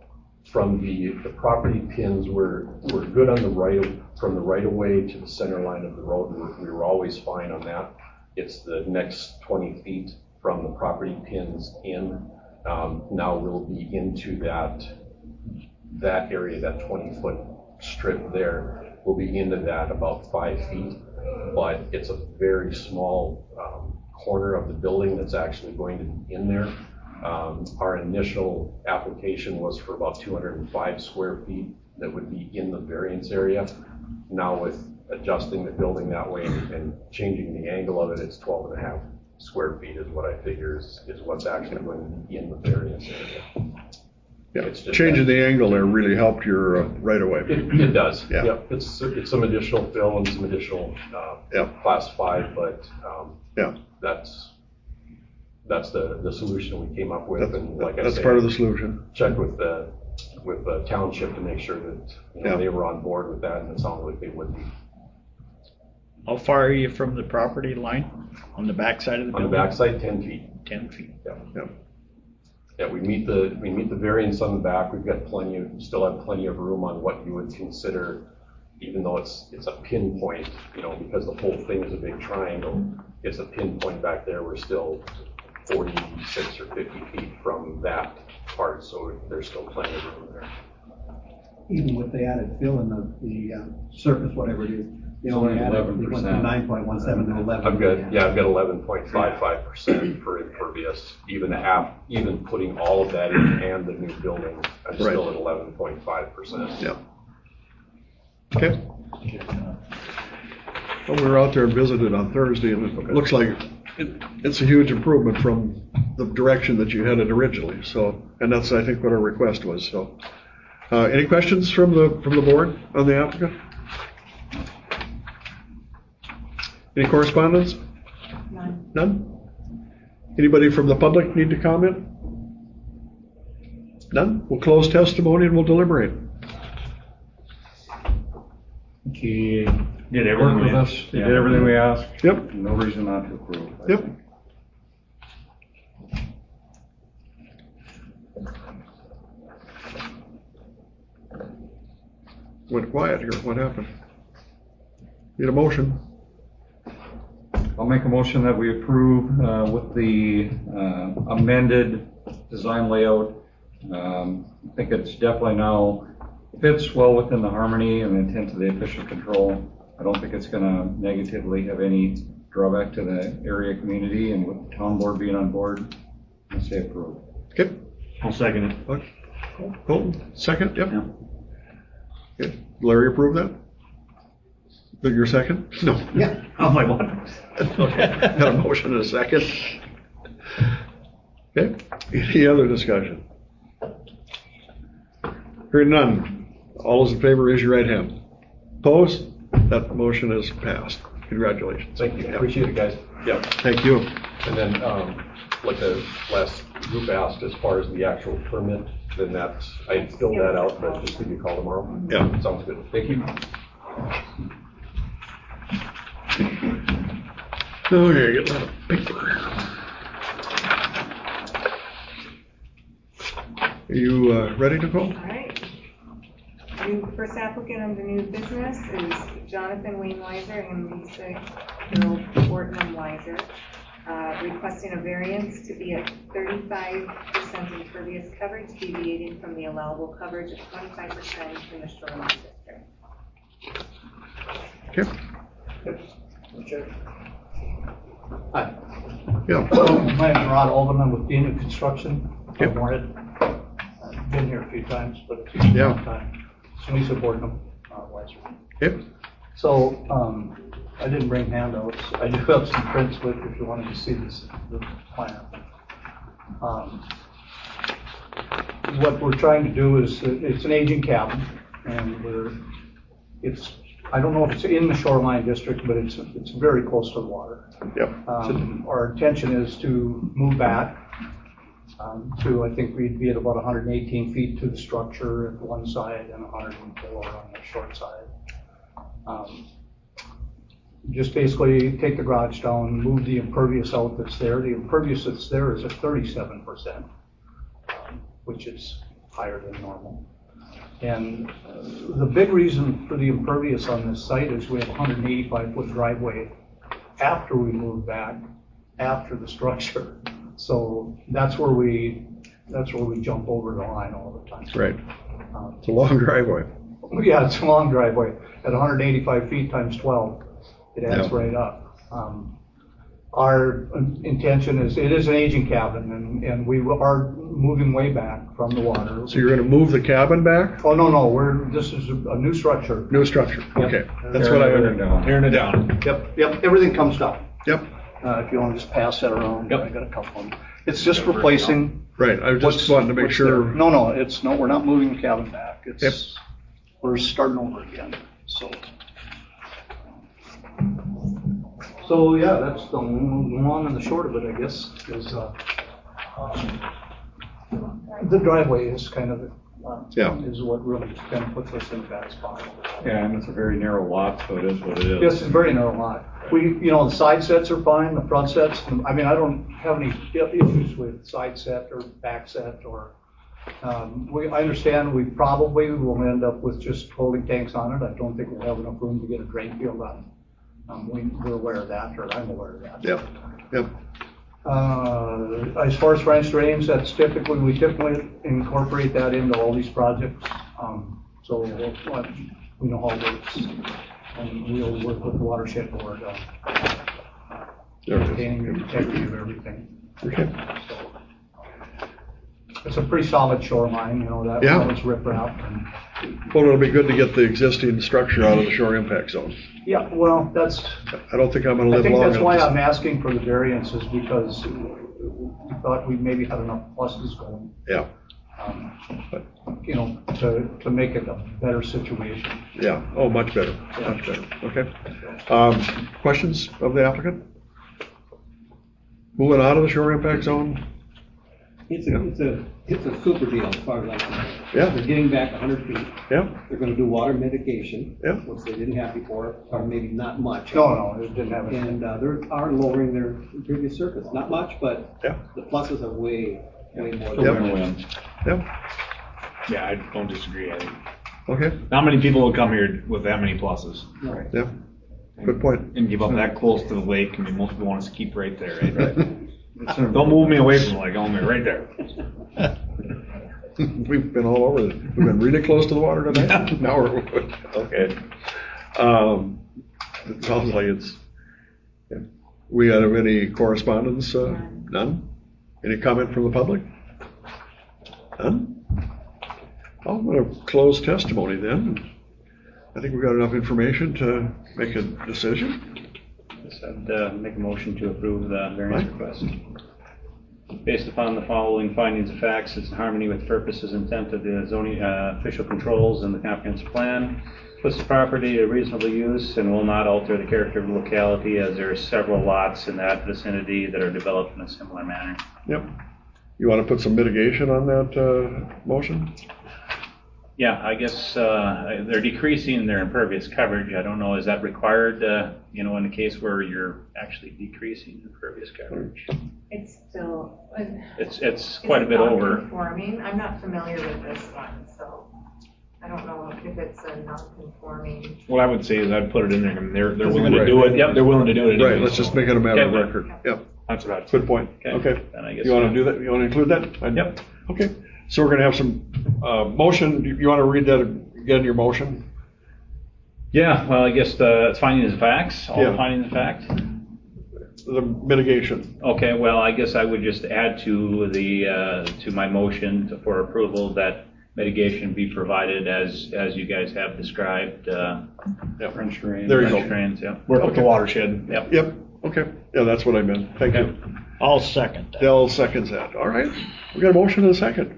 from the, the property pins, we're, we're good on the right of, from the right of way to the center line of the road. We're, we were always fine on that. It's the next twenty feet from the property pins in. Um, now we'll be into that, that area, that twenty foot strip there. We'll be into that about five feet, but it's a very small um, corner of the building that's actually going to be in there. Um, our initial application was for about two hundred five square feet that would be in the variance area. Now with adjusting the building that way and changing the angle of it, it's twelve and a half square feet is what I figure is, is what's actually going to be in the variance area. Yeah, it's just changing that. The angle there really helped your uh, right away. It, it does. Yeah. Yep. It's it's some additional fill and some additional uh, yep. class five, but um, yeah, that's that's the, the solution we came up with. That's, and like I that's say, part of the solution. Check with the with the township to make sure that you know, yeah. they were on board with that, and it sounded like they would be. How far are you from the property line on the back side of the on building? On the back side, ten feet. Ten feet. Yeah. Yeah. Yeah, we meet the we meet the variance on the back. We've got plenty of still have plenty of room on what you would consider, even though it's it's a pinpoint, you know, because the whole thing is a big triangle. It's a pinpoint back there. We're still forty-six or fifty feet from that part, so there's still plenty of room there. Even with the added fill in the the uh, surface, whatever it is, they it's only only added eleven they went percent. from nine point one seven to eleven. I've got yeah, I've got eleven point five five percent for impervious. Even half, even putting all of that in and the new building, I'm right. still at eleven point five percent. Yeah. Okay. Well, we were out there and visited on Thursday, and it okay. looks like it, it's a huge improvement from the direction that you headed originally. So, and that's I think what our request was. So, uh, any questions from the from the board on the applicant? Any correspondence? None. None? Anybody from the public need to comment? None? We'll close testimony and we'll deliberate. He did everything with us. He yeah. did everything we asked. Yep. No reason not to approve. I yep. think. Went quiet here. What happened? Need a motion? I'll make a motion that we approve uh, with the uh, amended design layout. Um, I think it's definitely now fits well within the harmony and intent of the official control. I don't think it's going to negatively have any drawback to the area community, and with the town board being on board, I say approve. Okay. I'll second it. Okay. Colton, second? Yep. Yeah. Okay. Larry, approve that? Your second? No. Yeah. I'm like, what? Okay. Got a motion and a second. Okay. Any other discussion? Hearing none. All those in favor, raise your right hand. Opposed? That motion is passed. Congratulations. Thank you. Yeah. Appreciate it, guys. Yeah. Thank you. And then, um, like the last group asked, as far as the actual permit, then that's, I filled that out, but just give you a call tomorrow. Yeah. Sounds good. Thank you. Okay, get a lot of paper. Are you uh, ready to go? All right. New first applicant on the new business is Jonathan Wayne Weiser and Lisa Carol Fortnum Weiser, uh, requesting a variance to be at thirty-five percent impervious coverage, deviating from the allowable coverage of twenty-five percent in the shoreline district. Okay. Chair. Hi. Yeah. My name's Rod Olvin. I'm with Dina Construction. Yep. Moorhead. I've been here a few times, but it's yeah. a long time. So Lisa Boardman, uh, Weiser. Yep. So um, I didn't bring handouts. I do have some prints with if you wanted to see this the plan. Um, what we're trying to do is uh, it's an aging cabin, and we're it's. I don't know if it's in the shoreline district, but it's it's very close to the water. Yep. Um, our intention is to move back um, to, I think we'd be at about one hundred eighteen feet to the structure at one side and one hundred four on the short side. Um, just basically take the garage down, move the impervious out that's there. The impervious that's there is at thirty-seven percent, um, which is higher than normal. And uh, the big reason for the impervious on this site is we have a one hundred eighty-five foot driveway after we move back, after the structure. So that's where we, that's where we jump over the line all the time. Right. Um, It's a long driveway. Yeah, it's a long driveway. At one hundred eighty-five feet times twelve, it adds Yeah. right up. Um, Our intention is, it is an aging cabin, and, and we are moving way back from the water. So you're gonna move the cabin back? Oh, no, no, we're, this is a a new structure. New structure, Yep. okay. That's what I understand. Tearing it down. Yep, yep, everything comes down. Yep, Uh, if you want to just pass that around, Yep. I got a couple of them. It's just replacing. right. I was what's- just wanting to make what's sure. there. No, no, it's, no, we're not moving the cabin back. Yep. It's, we're starting over again, so. So, yeah, that's the long and the short of it, I guess, is, uh, the driveway is kind of, uh, Yeah. is what really kind of puts us in a bad spot. Yeah, and it's a very narrow lot, so it is what it is. Yes, it's a very narrow lot. We, you know, the side sets are fine, the front sets, I mean, I don't have any issues with side set or back set or, um, we, I understand we probably will end up with just holding tanks on it. I don't think we'll have enough room to get a drain field on. Um, we, we're aware of that, or I'm aware of that. Yep, yep, Uh, as far as French drains, that's typically, we typically incorporate that into all these projects. Um, so uh, we know how it works. And we'll work with the watershed board on maintaining the integrity of everything. okay. It's a pretty solid shoreline, you know, that Yeah. one's riprap. And, Well, it'll be good to get the existing structure out of the shore impact zone. yeah, well, that's, I don't think I'm gonna I live think long that's why enough. I'm asking for the variances, because we thought we maybe had enough pluses going. Yeah, Um, you know, to, to make it a better situation. yeah. Oh, much better, much better. Okay. Um, questions of the applicant? Moving out of the shore impact zone? It's a, it's a, it's a super deal as far as I'm concerned. Yeah. They're getting back hundred feet. Yeah, They're gonna do water mitigation. Yeah. Which they didn't have before, or maybe not much. No, no, it didn't have it. And, uh, they are lowering their previous surface, not much, but yeah, the pluses are way, way more. So Yep. than win-win. yeah. Yeah, I don't disagree. I think Okay, not many people will come here with that many pluses. Right. yeah. Good point. And give up that close to the lake. I mean, most people want us to keep right there, right? Right. Don't move me away from the lake. I want me right there. We've been all over it. We've been really close to the water tonight. Now we're, okay. Um, it sounds like it's, yeah. We have any correspondence? Uh, none? Any comment from the public? None? I'm going to close testimony then. I think we've got enough information to make a decision. I'd uh, make a motion to approve the variance Right. request. Based upon the following findings of facts, it's in harmony with the purposes, intent of the zoning uh, official controls and the comprehensive plan. Puts the property to reasonable use and will not alter the character of the locality, as there are several lots in that vicinity that are developed in a similar manner. Yep. You want to put some mitigation on that uh, motion? Yeah, I guess uh, they're decreasing their impervious coverage. I don't know, is that required, uh, you know, in a case where you're actually decreasing impervious coverage? It's still. uh, It's, it's quite a bit over. Non-conforming. I'm not familiar with this one, so I don't know if it's a non-conforming. What I would say is I'd put it in there. I mean, they're they're Right. willing to do it. Yep, they're willing to do it. Right, anyway, let's so. just make it a matter of Okay. record. Yep, That's what I'd say. good point. Okay. Okay. Then I guess You want to we- do that? You want to include that? I- Yep. Okay, so we're going to have some uh, motion. You want to read that again, your motion? Yeah, well, I guess the it's findings of facts, all Yeah. the findings of fact. The mitigation. Okay, well, I guess I would just add to the, uh, to my motion to- for approval that mitigation be provided as, as you guys have described, uh, Yep. French drain. There you French go. drains, yeah. Work with the watershed. Yep. Yep, okay. Yeah, that's what I meant. Thank you. I'll second that. Dell seconds that. All right, we got a motion and a second.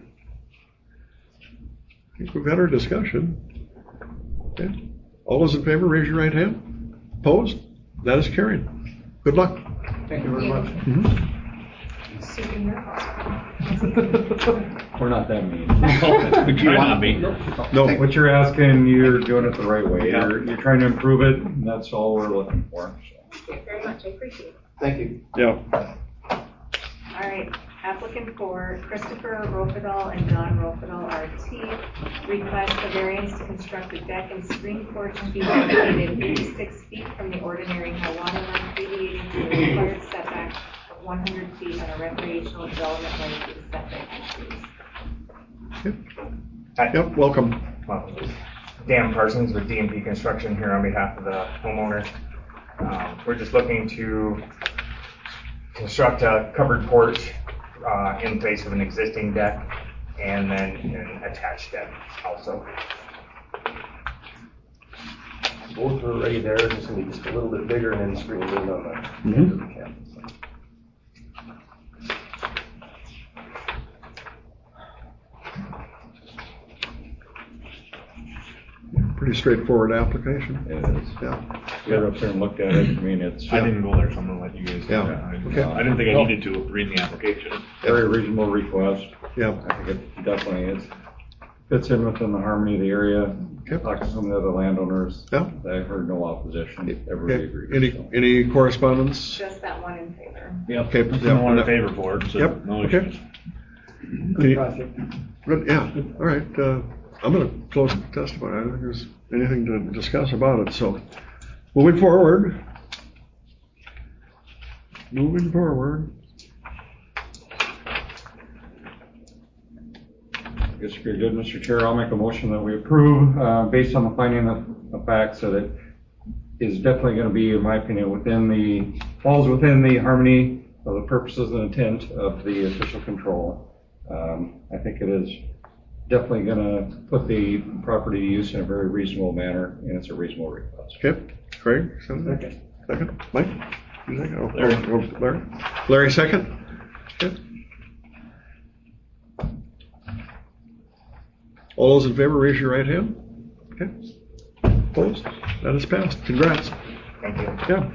I think we've had our discussion. Okay. All those in favor, raise your right hand. Opposed? That is carried. Good luck. Thank you very much. Suiting your house. We're not that mean. But you want to be. No, What you're asking, you're doing it the right way. You're, you're trying to improve it, and that's all we're looking for. So. Thank you very much. I appreciate it. Thank you. yeah, All right. Applicant four, Christopher Rofedal and Don Rofedal R T, request a variance to construct a deck and screen porch to be located eighty-six feet from the ordinary high water mark, deviating from the required setback of one hundred feet on a recreational development land with setback issues. Yep, welcome. Dan Parsons with D M P Construction here on behalf of the homeowner. Um, we're just looking to construct a covered porch uh, in place of an existing deck and then an attached deck also. Both are already there, just gonna be just a little bit bigger and then screened in on the Mm-hmm. end of the campus. Pretty straightforward application. It is. Yeah. Got up there and looked at it, I mean, it's. I didn't go there, so I'm gonna let you guys. Yeah. I, Okay. I didn't think I needed to read the application. Very reasonable request. Yeah. I think it definitely is, fits in within the harmony of the area. Okay. Talked to some of the other landowners. Yeah. I heard no opposition, everybody Okay. agreed. Any, so. any correspondence? Just that one in favor. Yep. Okay. That's Yeah. the one in favor for it, so Yep. no Okay. issues. Good project. Good, yeah, all right, uh, I'm gonna close the testimony, I don't think there's anything to discuss about it, so. Moving forward. Moving forward. I guess if you're good, Mister Chair, I'll make a motion that we approve, uh, based on the finding of, of facts, that it is definitely gonna be, in my opinion, within the, falls within the harmony of the purposes and intent of the official control. Um, I think it is definitely gonna put the property to use in a very reasonable manner, and it's a reasonable request. Okay, Craig, second, second, Mike? You second? Oh, oh, Larry? Larry, second? Okay. All those in favor, raise your right hand. Okay. Opposed? That is passed. Congrats. Thank you. Yeah.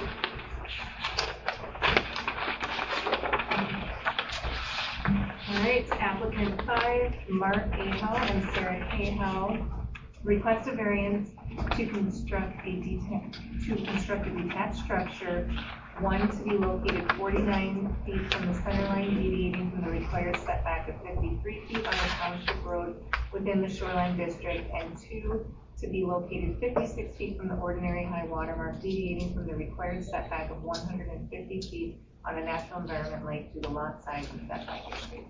All right, applicant five, Mark Ahau and Sarah Ahau, request a variance to construct a detached, to construct a detached structure, one to be located forty-nine feet from the center line, deviating from the required setback of fifty-three feet on a township road within the shoreline district, and two to be located fifty-six feet from the ordinary high water mark, deviating from the required setback of one hundred fifty feet on a natural environment lake due to lot size and setback issues.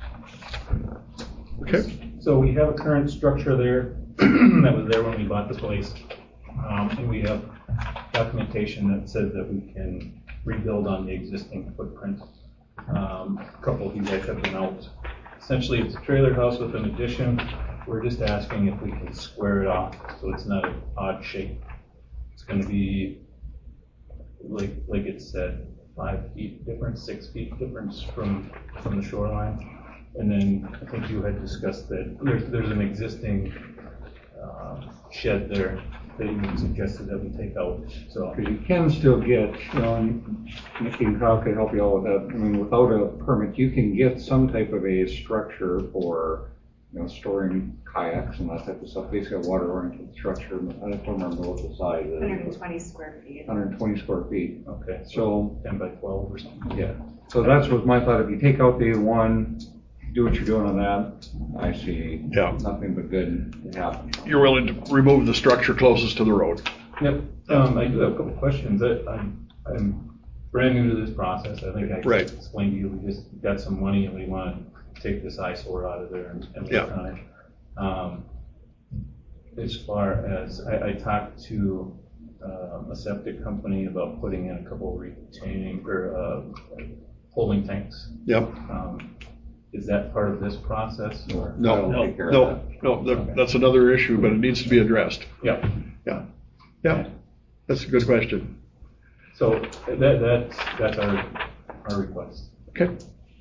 Okay. So we have a current structure there that was there when we bought the place. Um, and we have documentation that says that we can rebuild on the existing footprint. Um, a couple of you guys have been out. Essentially, it's a trailer house with an addition. We're just asking if we can square it off so it's not an odd shape. It's going to be, like like it said, five feet difference, six feet difference from from the shoreline. And then I think you had discussed that there's, there's an existing uh, shed there that you had suggested that we take out. So You can still get, you know, and Nikki and Kyle can help you out with that. I mean, without a permit, you can get some type of a structure for, you know, storing kayaks and that type of stuff. Basically, a water-oriented structure. I don't remember what the size is. one hundred twenty square feet. one hundred twenty square feet. Okay. So ten by twelve or something. yeah. So that's what my thought. If you take out the one, do what you're doing on that, I see Yeah. nothing but good to happen. You're willing to remove the structure closest to the road? Yep. Um, I do have a couple questions. I, I'm, I'm brand new to this process. I think I Right. explained to you, we just got some money and we want to take this eyesore out of there and, and Yeah. work on it. Um, as far as, I, I talked to um, a septic company about putting in a couple retaining, or uh, holding tanks. Yep. Um, Is that part of this process or? No, no, no, no, that- that's another issue, but it needs to be addressed. Yeah. Yeah, yeah, that's a good question. So that, that's, that's our, our request. Okay.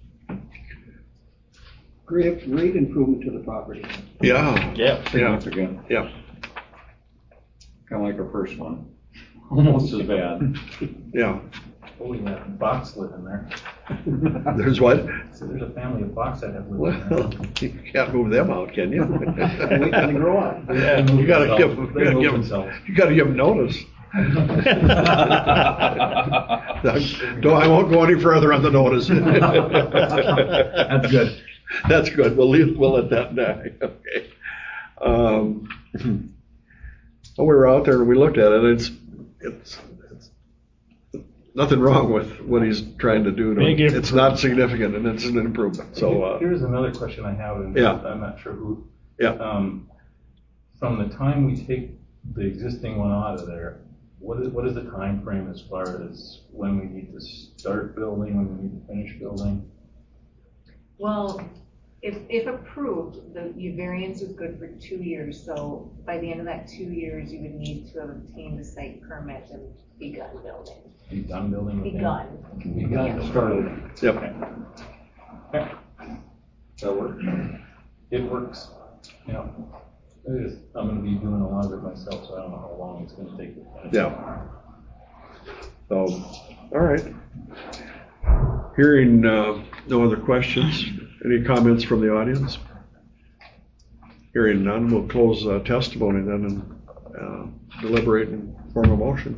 Great, great improvement to the property. Yeah. Yeah. Significant. Yeah. Kind of like our first one. Almost as bad. Yeah. Oh, we have a box living there. There's what? So there's a family of box that have lived in there. Well, you can't move them out, can you? Wait till they grow up. Yeah, you gotta give, you They gotta move give, themselves. you gotta give them notice. No, I won't go any further on the notice. That's good. That's good. We'll leave, we'll let that die. Okay. Um, well, we were out there and we looked at it. It's, it's, it's nothing wrong with what he's trying to do. Big It's not significant and it's an improvement. So, uh, Here's another question I have, and Yeah. I'm not sure who. Yeah. Um, from the time we take the existing one out of there, what is, what is the time frame as far as when we need to start building, when we need to finish building? Well, if, if approved, the, your variance is good for two years, so by the end of that two years, you would need to have obtained a site permit and begun building. Be done building? with Begun. them? Begun. Yeah. Started. Yep. Okay. That works. It works. You know, it is, I'm gonna be doing a lot of it myself, so I don't know how long it's gonna take to finish. Yeah. So, all right. Hearing uh, no other questions, any comments from the audience? Hearing none, we'll close uh, testimony then and uh, deliberate and form a motion.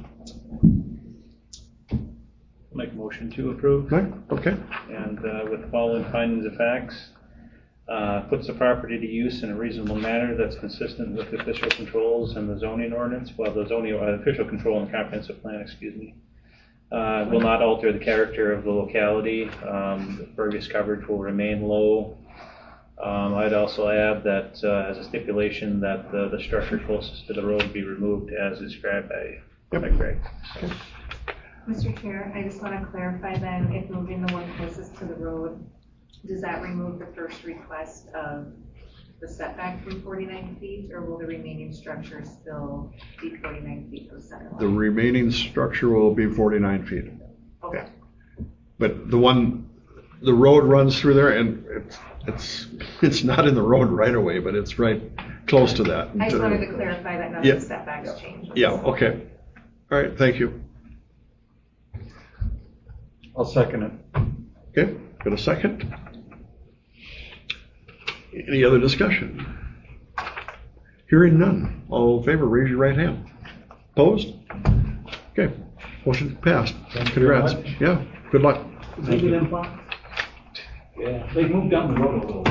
Make a motion to approve. Right, okay. And uh, with the following findings of facts, uh, puts the property to use in a reasonable manner that's consistent with the official controls and the zoning ordinance, well, the zoning, uh, official control and comprehensive plan, excuse me. Uh, will not alter the character of the locality. Um, the pervious coverage will remain low. Um, I'd also add that uh, as a stipulation that the, the structure closest to the road be removed as described by, by Greg. So. Mister Chair, I just want to clarify then, if moving the one closest to the road, does that remove the first request of the setback from forty-nine feet, or will the remaining structure still be forty-nine feet from center line? The remaining structure will be forty-nine feet. Okay. But the one, the road runs through there and it's, it's, it's not in the road right away, but it's right close to that. I just wanted to clarify that none Yeah. of the setbacks change. Yeah, okay. All right, thank you. I'll second it. Okay, got a second? Any other discussion? Hearing none. All in favor, raise your right hand. Opposed? Okay, motion passed. Thank you very Congrats. much. Yeah, good luck. Maybe them plots? Yeah, they moved down the road a little.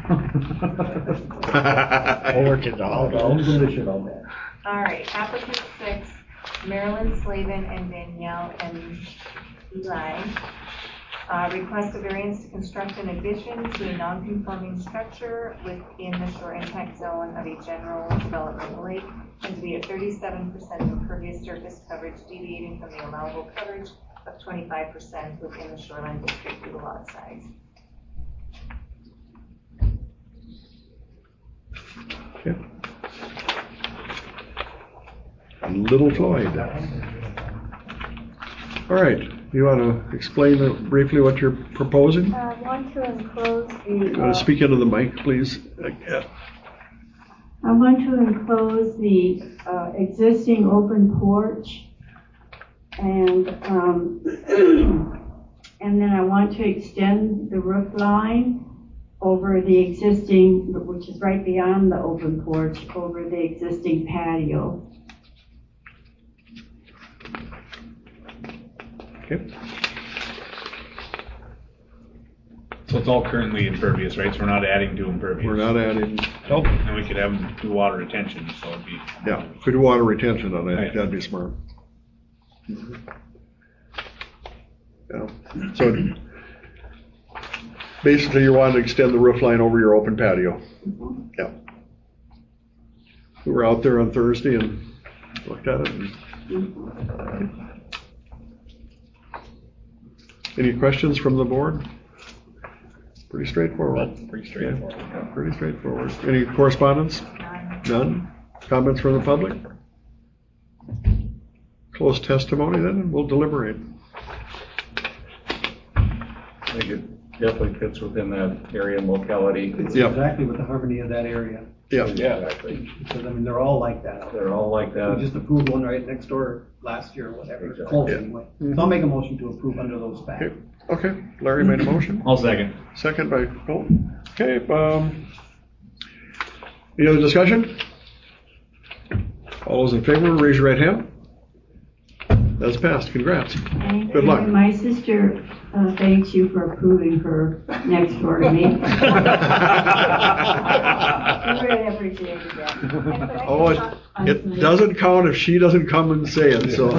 Over to the hall. All right, applicant six, Marilyn Slavin and Danielle and Eli. Uh, request a variance to construct an addition to a non-conforming structure within the shore impact zone of a general development lake and to be at thirty-seven percent impervious surface coverage deviating from the allowable coverage of twenty-five percent within the shoreline district due to lot size. Okay. Little Floyd. All right, you want to explain uh, briefly what you're proposing? I want to enclose the. You want uh, to speak into the mic, please? Uh, yeah. I want to enclose the uh, existing open porch, and um, and then I want to extend the roof line over the existing, which is right beyond the open porch, over the existing patio. Okay. So it's all currently impervious, right? So we're not adding to impervious. We're not adding. Nope. And we could have them do water retention, so it'd be. Yeah, if we do water retention on it, I think that'd be smart. Yeah. So basically, you want to extend the roof line over your open patio. Yeah. We were out there on Thursday and looked at it. And... Any questions from the board? Pretty straightforward. Pretty straightforward. Yeah, yeah, pretty straightforward. Any correspondence? None. None? Comments from the public? Close testimony then, and we'll deliberate. I think it definitely fits within that area and locality. It's Yep. exactly with the harmony of that area. Yeah. Yeah, exactly. Because, I mean, they're all like that. They're all like that. We just approved one right next door last year or whatever, Exactly. close Yeah. anyway. So I'll make a motion to approve under those facts. Okay. Okay, Larry made a motion. I'll second. Second by Colton. Okay, um, any other discussion? All those in favor, raise your right hand. That's passed. Congrats. Thank Good you. luck. And my sister uh, thanks you for approving her next door to me. We really appreciated that. Oh, it, it doesn't count if she doesn't come and say it, so.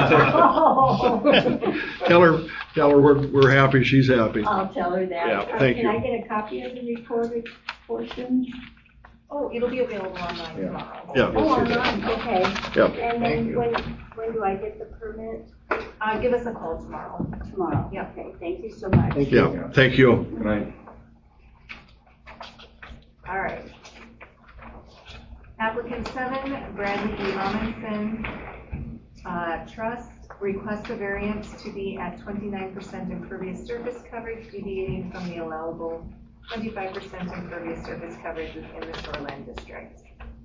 Tell her, tell her we're, we're happy, she's happy. I'll tell her that. Yeah, Uh, thank Can you. I get a copy of the recorded portion? Oh, it'll be available online tomorrow. Yeah. Oh, online, okay. Yep. And then when, when do I get the permit? Uh, give us a call tomorrow. Tomorrow? Yeah. Okay, thank you so much. Yeah, thank you. Good night. All right. Applicant seven, Bradley E. Amundsen, uh, Trust, requests a variance to be at twenty-nine percent impervious surface coverage, deviating from the allowable twenty-five percent impervious surface coverage within the shoreland district.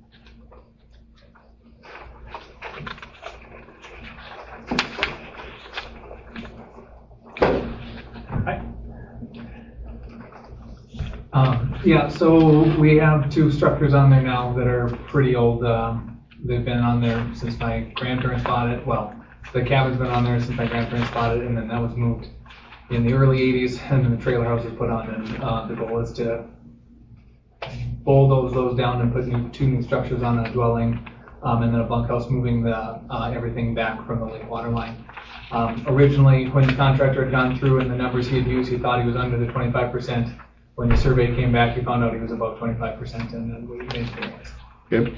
Um, yeah, so we have two structures on there now that are pretty old. Um, they've been on there since my grandparents bought it. Well, the cabin's been on there since my grandparents bought it, and then that was moved in the early eighties, and then the trailer house was put on, and uh, the goal is to bulldoze those down and put new, two new structures on a dwelling, um, and then a bunkhouse, moving the uh, everything back from the lake water line. Um, originally, when the contractor had gone through and the numbers he had used, he thought he was under the twenty-five percent. When the survey came back, we found out he was above twenty-five percent, and then we made the variance. Okay.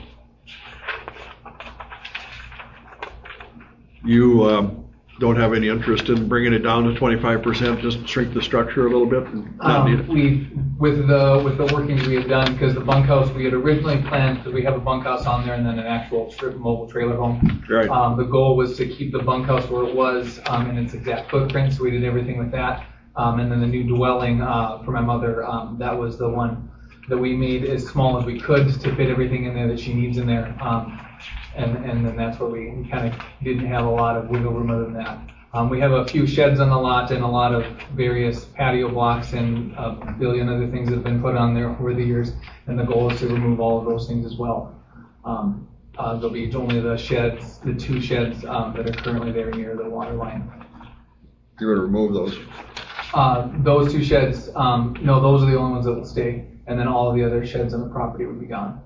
You um, don't have any interest in bringing it down to twenty-five percent, just shrink the structure a little bit? And not need it? Um, we, with the, with the workings we had done, because the bunkhouse, we had originally planned, because we have a bunkhouse on there and then an actual strip mobile trailer home. Right. Um, the goal was to keep the bunkhouse where it was, um, in its exact footprint, so we did everything with that. Um, and then the new dwelling, uh, for my mother, um, that was the one that we made as small as we could to fit everything in there that she needs in there. Um, and, and then that's where we, we kind of didn't have a lot of wiggle room other than that. Um, we have a few sheds on the lot and a lot of various patio blocks and a billion other things that have been put on there over the years. And the goal is to remove all of those things as well. Um, uh, there'll be only the sheds, the two sheds, um, that are currently there near the water line. You're going to remove those? Uh, those two sheds, um, no, those are the only ones that will stay, and then all of the other sheds on the property would be gone.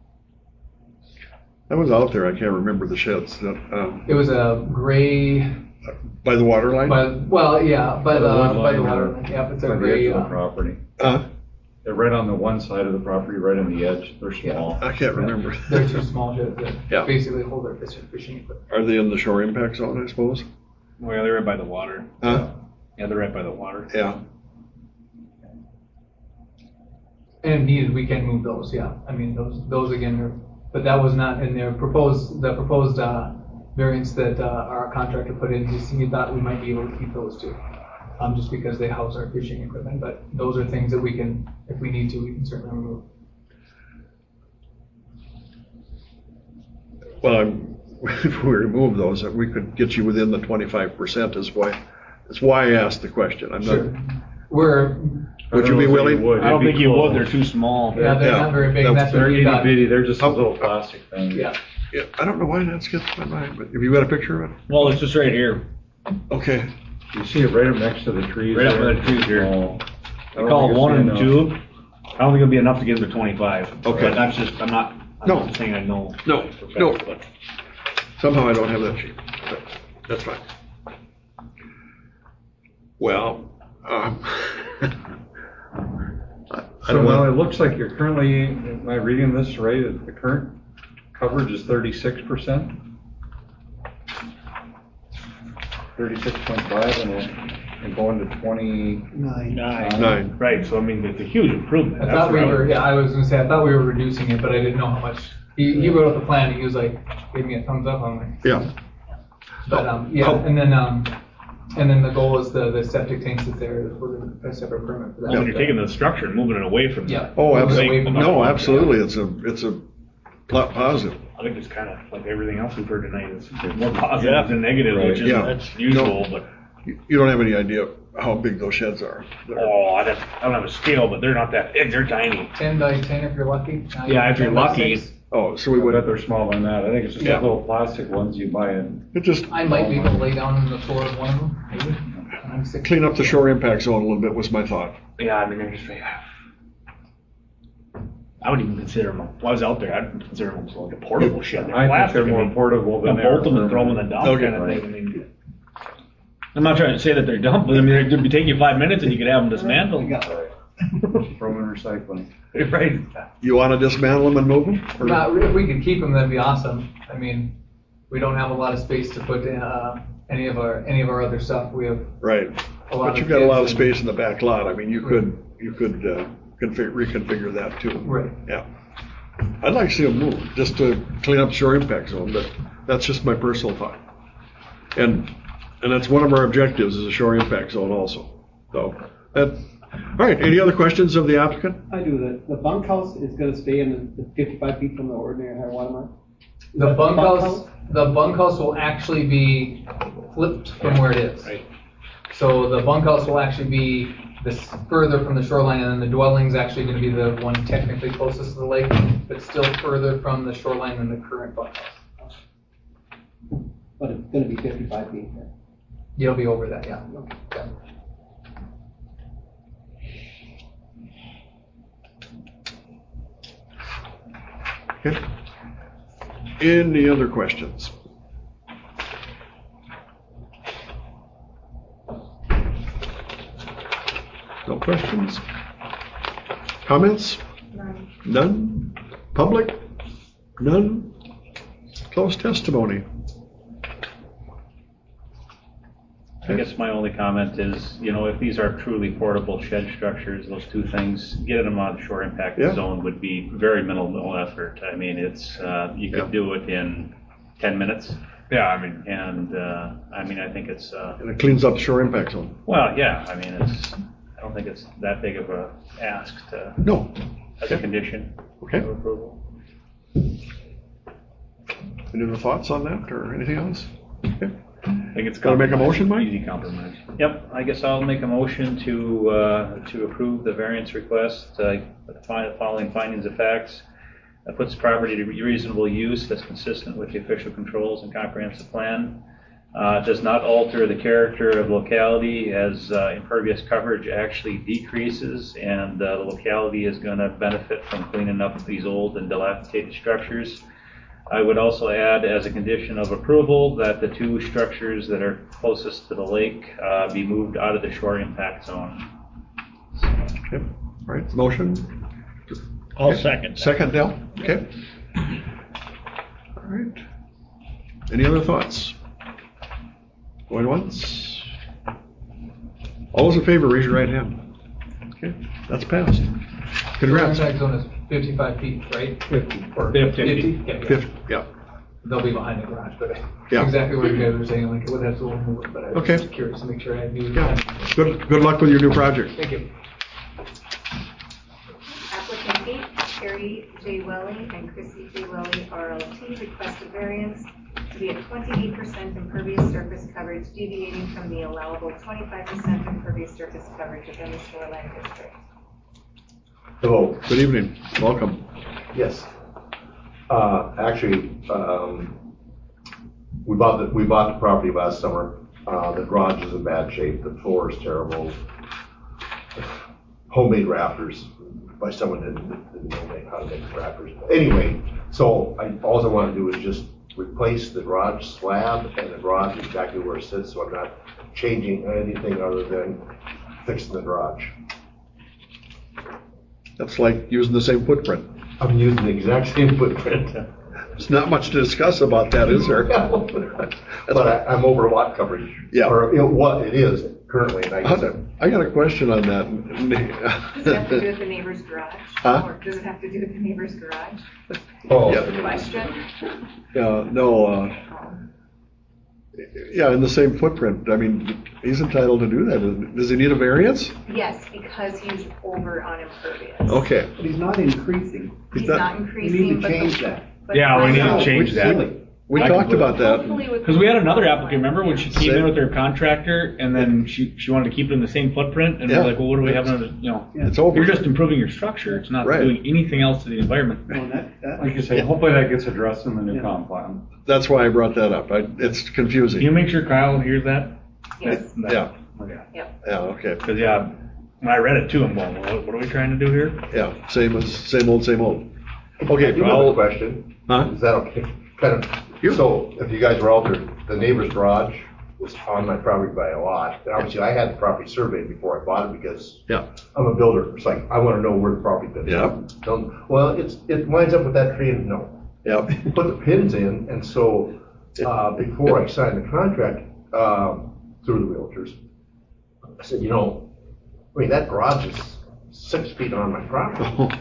I was out there, I can't remember the sheds. That, um, It was a gray. By the water line? By, well, yeah, by the, wood by the line water or line, yeah, it's a by the gray. edge of the uh, property. Uh, They're right on the one side of the property, right on the edge. They're small. I can't remember. They're two small sheds that Yeah. basically hold their fishing, fishing equipment. Are they in the shore impact zone, I suppose? Well, yeah, they're right by the water. Huh? Yeah, they're right by the water. Yeah. And if needed, we can move those, yeah. I mean, those, those again are, but that was not in their proposed, the proposed, uh, variance that, uh, our contractor put in. He, he thought we might be able to keep those two. Um, just because they house our fishing equipment, but those are things that we can, if we need to, we can certainly remove. Well, I'm, if we remove those, we could get you within the twenty-five percent is why, that's why I asked the question. I'm Sure. not. We're. Would you be willing? I don't think you would, they're too small. Yeah, they're not very big, and that's what They're we itty thought. bitty, they're just a little plastic thing. Yeah. Yeah, I don't know why that skips my mind, but have you got a picture of it? Well, it's just right here. Okay. You see it right up next to the trees. Right up there. by the trees here. Small. I They don't call think it it's one and enough. two. I don't think it'll be enough to get them to twenty-five. Okay. But that's just, I'm not, I'm No. not saying I know. No, for a fact, no. but- Somehow I don't have that sheet, but that's fine. Well, um, I I So don't now it want, looks like you're currently, am I reading this right? The current coverage is thirty-six percent? thirty-six point five and we're- and going to twenty. Nine. nine. Right, so I mean, it's a huge improvement. I That's thought we what I were, would- yeah, I was gonna say, I thought we were reducing it, but I didn't know how much. He, he wrote the plan, he was like, gave me a thumbs up, I'm like, Yeah. but, um, yeah, and then, um, and then the goal is the, the septic tanks that's there, we're gonna put a separate permit for that. When you're taking the structure and moving it away from. Yeah. Oh, Moving absolutely. away from No, the- absolutely. It's a, it's a pl- positive. I think it's kind of like everything else we've heard tonight is more positive than negative, Right. which is Yeah. that's usual, but. You you don't have any idea how big those sheds are. They're- Oh, I don't, I don't have a scale, but they're not that big, they're tiny. Ten by ten if you're lucky. Nine- Yeah, if you're ten by lucky, six. Oh, so we I would. bet they're smaller than that. I think it's just Yeah. the little plastic ones you buy in. It just I might be able to lay down on the floor of one of them, maybe. I'm six. clean up the shore impact zone a little bit was my thought. Yeah, I mean, they're just, I would even consider them, when I was out there, I'd consider them like a portable shed. They're I think plastic. they're more I mean, portable than you they are. bolt them and throw them in the dump Okay. kind of thing. I mean, I'm not trying to say that they're dumb, but I mean, it'd be taking you five minutes and you could have them dismantled. Throw them in recycling. Right. You want to dismantle them and move them? Or- Not, if we could keep them, that'd be awesome. I mean, we don't have a lot of space to put uh, any of our any of our other stuff. We have Right. a lot But of you've got a lot of kids space in the back lot. I mean, you could, you could uh, config- reconfigure that too. Right. Yeah. I'd like to see them move, just to clean up shore impact zone, but that's just my personal thought. And, and that's one of our objectives is a shore impact zone also. So, that, all right, any other questions of the applicant? I do. The, the bunkhouse is gonna stay in the fifty-five feet from the ordinary high water mark? The bunkhouse, the bunkhouse will actually be flipped from where it is. Right. So the bunkhouse will actually be this further from the shoreline, and then the dwelling's actually gonna be the one technically closest to the lake, but still further from the shoreline than the current bunkhouse. But it's gonna be fifty-five feet there. You'll be over that, yeah. Yeah. Okay. Any other questions? No questions? Comments? None. None? Public? None? Closed testimony? I guess my only comment is, you know, if these are truly portable shed structures, those two things, getting them out of shore impact Yeah. zone would be very minimal effort. I mean, it's, uh, you could Yeah. do it in ten minutes. Yeah, I mean, And, uh, I mean, I think it's, uh, And it cleans up shore impact zone. well, yeah, I mean, it's, I don't think it's that big of a ask to, No. as a condition Okay. of approval. Any other thoughts on that or anything else? Okay. I think it's Gotta make a compromise. motion, Mike? Easy compromise. Yep, I guess I'll make a motion to, uh, to approve the variance request, uh, with the fi- following findings of facts. That puts property to reasonable use that's consistent with the official controls and comprehensive plan. Uh, does not alter the character of locality as uh, impervious coverage actually decreases, and uh, the locality is gonna benefit from cleaning up these old and dilapidated structures. I would also add as a condition of approval that the two structures that are closest to the lake uh, be moved out of the shore impact zone. Okay. All right, motion? I'll Okay. second. Second, Dell? Okay. All right. Any other thoughts? Going once? All those in favor, raise your right hand. Okay, that's passed. Congrats. Shore impact zone is fifty-five feet, right? Fifty. Or Fifty. Fifty? Yeah, yeah. Fifth, yeah. They'll be behind the garage, but Yeah. exactly what you guys were saying, like, it would have to move it, but I was Okay. just curious to make sure I knew. Yeah. Good, good luck with your new project. Thank you. Applicant eight, Terry J. Welly and Chrissy J. Welly, R L T, request a variance to be at twenty-eight percent impervious surface coverage deviating from the allowable twenty-five percent impervious surface coverage within the shoreline district. Hello. Good evening, welcome. Yes. Uh, actually, um, we bought the, we bought the property last summer. Uh, the garage is in bad shape. The floor is terrible. Homemade rafters by someone that didn't, didn't know make- how to make rafters. Anyway, so I, all I want to do is just replace the garage slab and the garage exactly where it sits, so I'm not changing anything other than fixing the garage. That's like using the same footprint. I'm using the exact same footprint. There's not much to discuss about that, is there? But I, I'm over lot coverage. Yeah. Or, you know, what it is currently, and I How guess. do- I got a question on that. Does it have to do with the neighbor's garage? Huh? Or does it have to do with the neighbor's garage? Oh. Yeah. Question? Yeah, no, uh, yeah, in the same footprint. I mean, he's entitled to do that. Does he need a variance? Yes, because he's over on impervious. Okay. But he's not increasing. He's not- not We increasing, need to but change the- that. but Yeah, the we need to final- change Which that. silly. We I can talked put- about that. Hopefully with. Because we had another applicant, remember, when she came in Same. with her contractor, and then she, she wanted to keep it in the same footprint, and Yeah. we're like, well, what do we have under, you know? It's over. You're just improving your structure, it's not Right. doing anything else to the environment. Well, that, that. Like you say, hopefully that gets addressed in the new comp plan. That's why I brought that up. I, it's Can you confusing. make sure Kyle hears that? Yes. Yeah, Okay. yeah, okay. Because, yeah, when I read it too, I'm going, what, what are we trying to do here? Yeah, same as, same old, same old. I Okay, do have a I'll, question. huh? Is that okay? Kind of, so if you guys were out there, the neighbor's garage was on my property by a lot. And obviously I had the property surveyed before I bought it because Yeah. I'm a builder. It's like, I want to know where the property is. Yeah. Don't, well, it's, it winds up with that tree and no. Yep. Put the pins in, and so, uh, before I signed the contract, um, through the realtors, I said, you know, I mean, that garage is six feet on my property.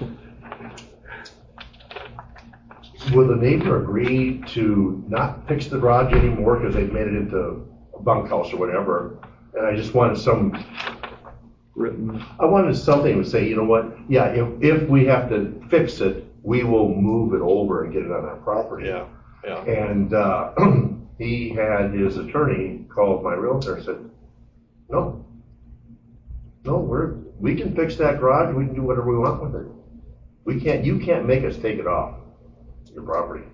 Will the neighbor agree to not fix the garage anymore because they've made it into a bunkhouse or whatever? And I just wanted some written. I wanted something to say, you know what? Yeah, if if we have to fix it, we will move it over and get it on our property. Yeah, yeah. And uh, he had his attorney called my realtor and said, no, no, we're we can fix that garage. We can do whatever we want with it. We can't. You can't make us take it off your property.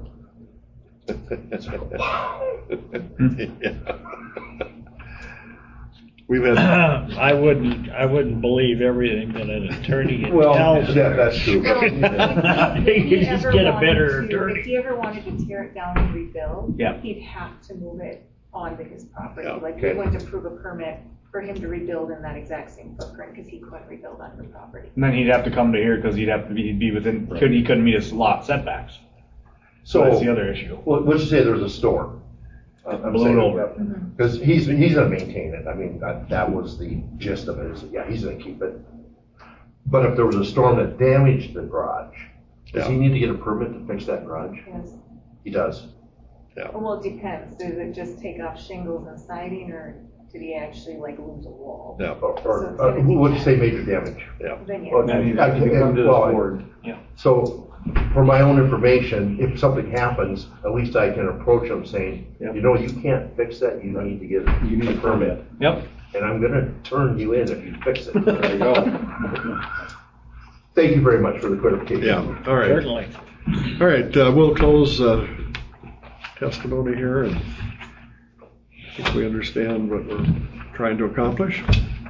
We've had. I wouldn't, I wouldn't believe everything that an attorney Well, tells. yeah, that's true. Well, if he- if he You just ever get a wanted better to- attorney. If he ever wanted to tear it down and rebuild, Yeah. he'd have to move it onto his property. Yeah, Like, okay. we wouldn't approve a permit for him to rebuild in that exact same footprint, because he couldn't rebuild on the property. And then he'd have to come to here because he'd have to be, he'd be within, couldn't, he couldn't meet his lot setbacks. So So that's the other issue. Well, let's just say there's a storm. I'm Blow it saying, over. Because he's, he's gonna maintain it. I mean, that, that was the gist of it, is, yeah, he's gonna keep it. But if there was a storm that damaged the garage, does he Yeah. need to get a permit to fix that garage? Yes. He does. Well, it depends. Does it just take off shingles and siding, or did he actually like lose a wall? Yeah. Or, So or, it's uh, gonna would you say major damage? Yeah. Then yes. Well, Then he'd I- have to come to the well, I- board. Yeah. So, for my own information, if something happens, at least I can approach them saying, Yep. you know, you can't fix that, you need to get You need a permit. Yep. And I'm gonna turn you in if you fix it. There you go. Thank you very much for the clarification. Yeah, all right. Certainly. All right, uh, we'll close uh, testimony here, and I think we understand what we're trying to accomplish.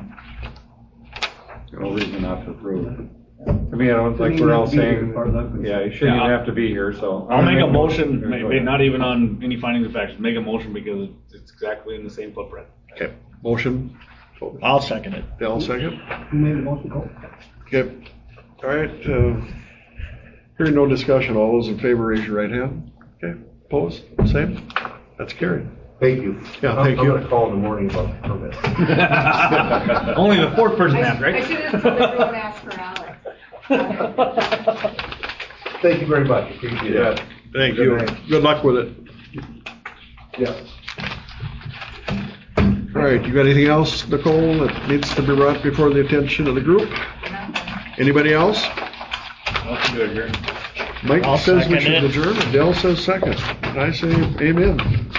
No reason not to approve. I mean, I don't, like we're all saying, yeah, you shouldn't even have to be here, so. I'll make a motion, Go maybe ahead. not even on any findings of facts, make a motion because it's exactly in the same footprint. Okay, motion, I'll second it. Dell second. Who made the motion, Cole? Okay, all right, uh, hearing no discussion, all those in favor raise your right hand. Okay, opposed, same, that's carried. Thank you. Yeah, I'm- thank you. I'm gonna call in the morning about the permit. Only the fourth person I has, right? I should have told everyone to ask for Alex. Thank you very much, appreciate Yeah, it. thank you, good luck with it. Yeah. All right, you got anything else, Nicole, that needs to be brought before the attention of the group? Anybody else? Motion to adjourn. Mike I'll says we second should it. adjourn, and Dell says second. And I say amen.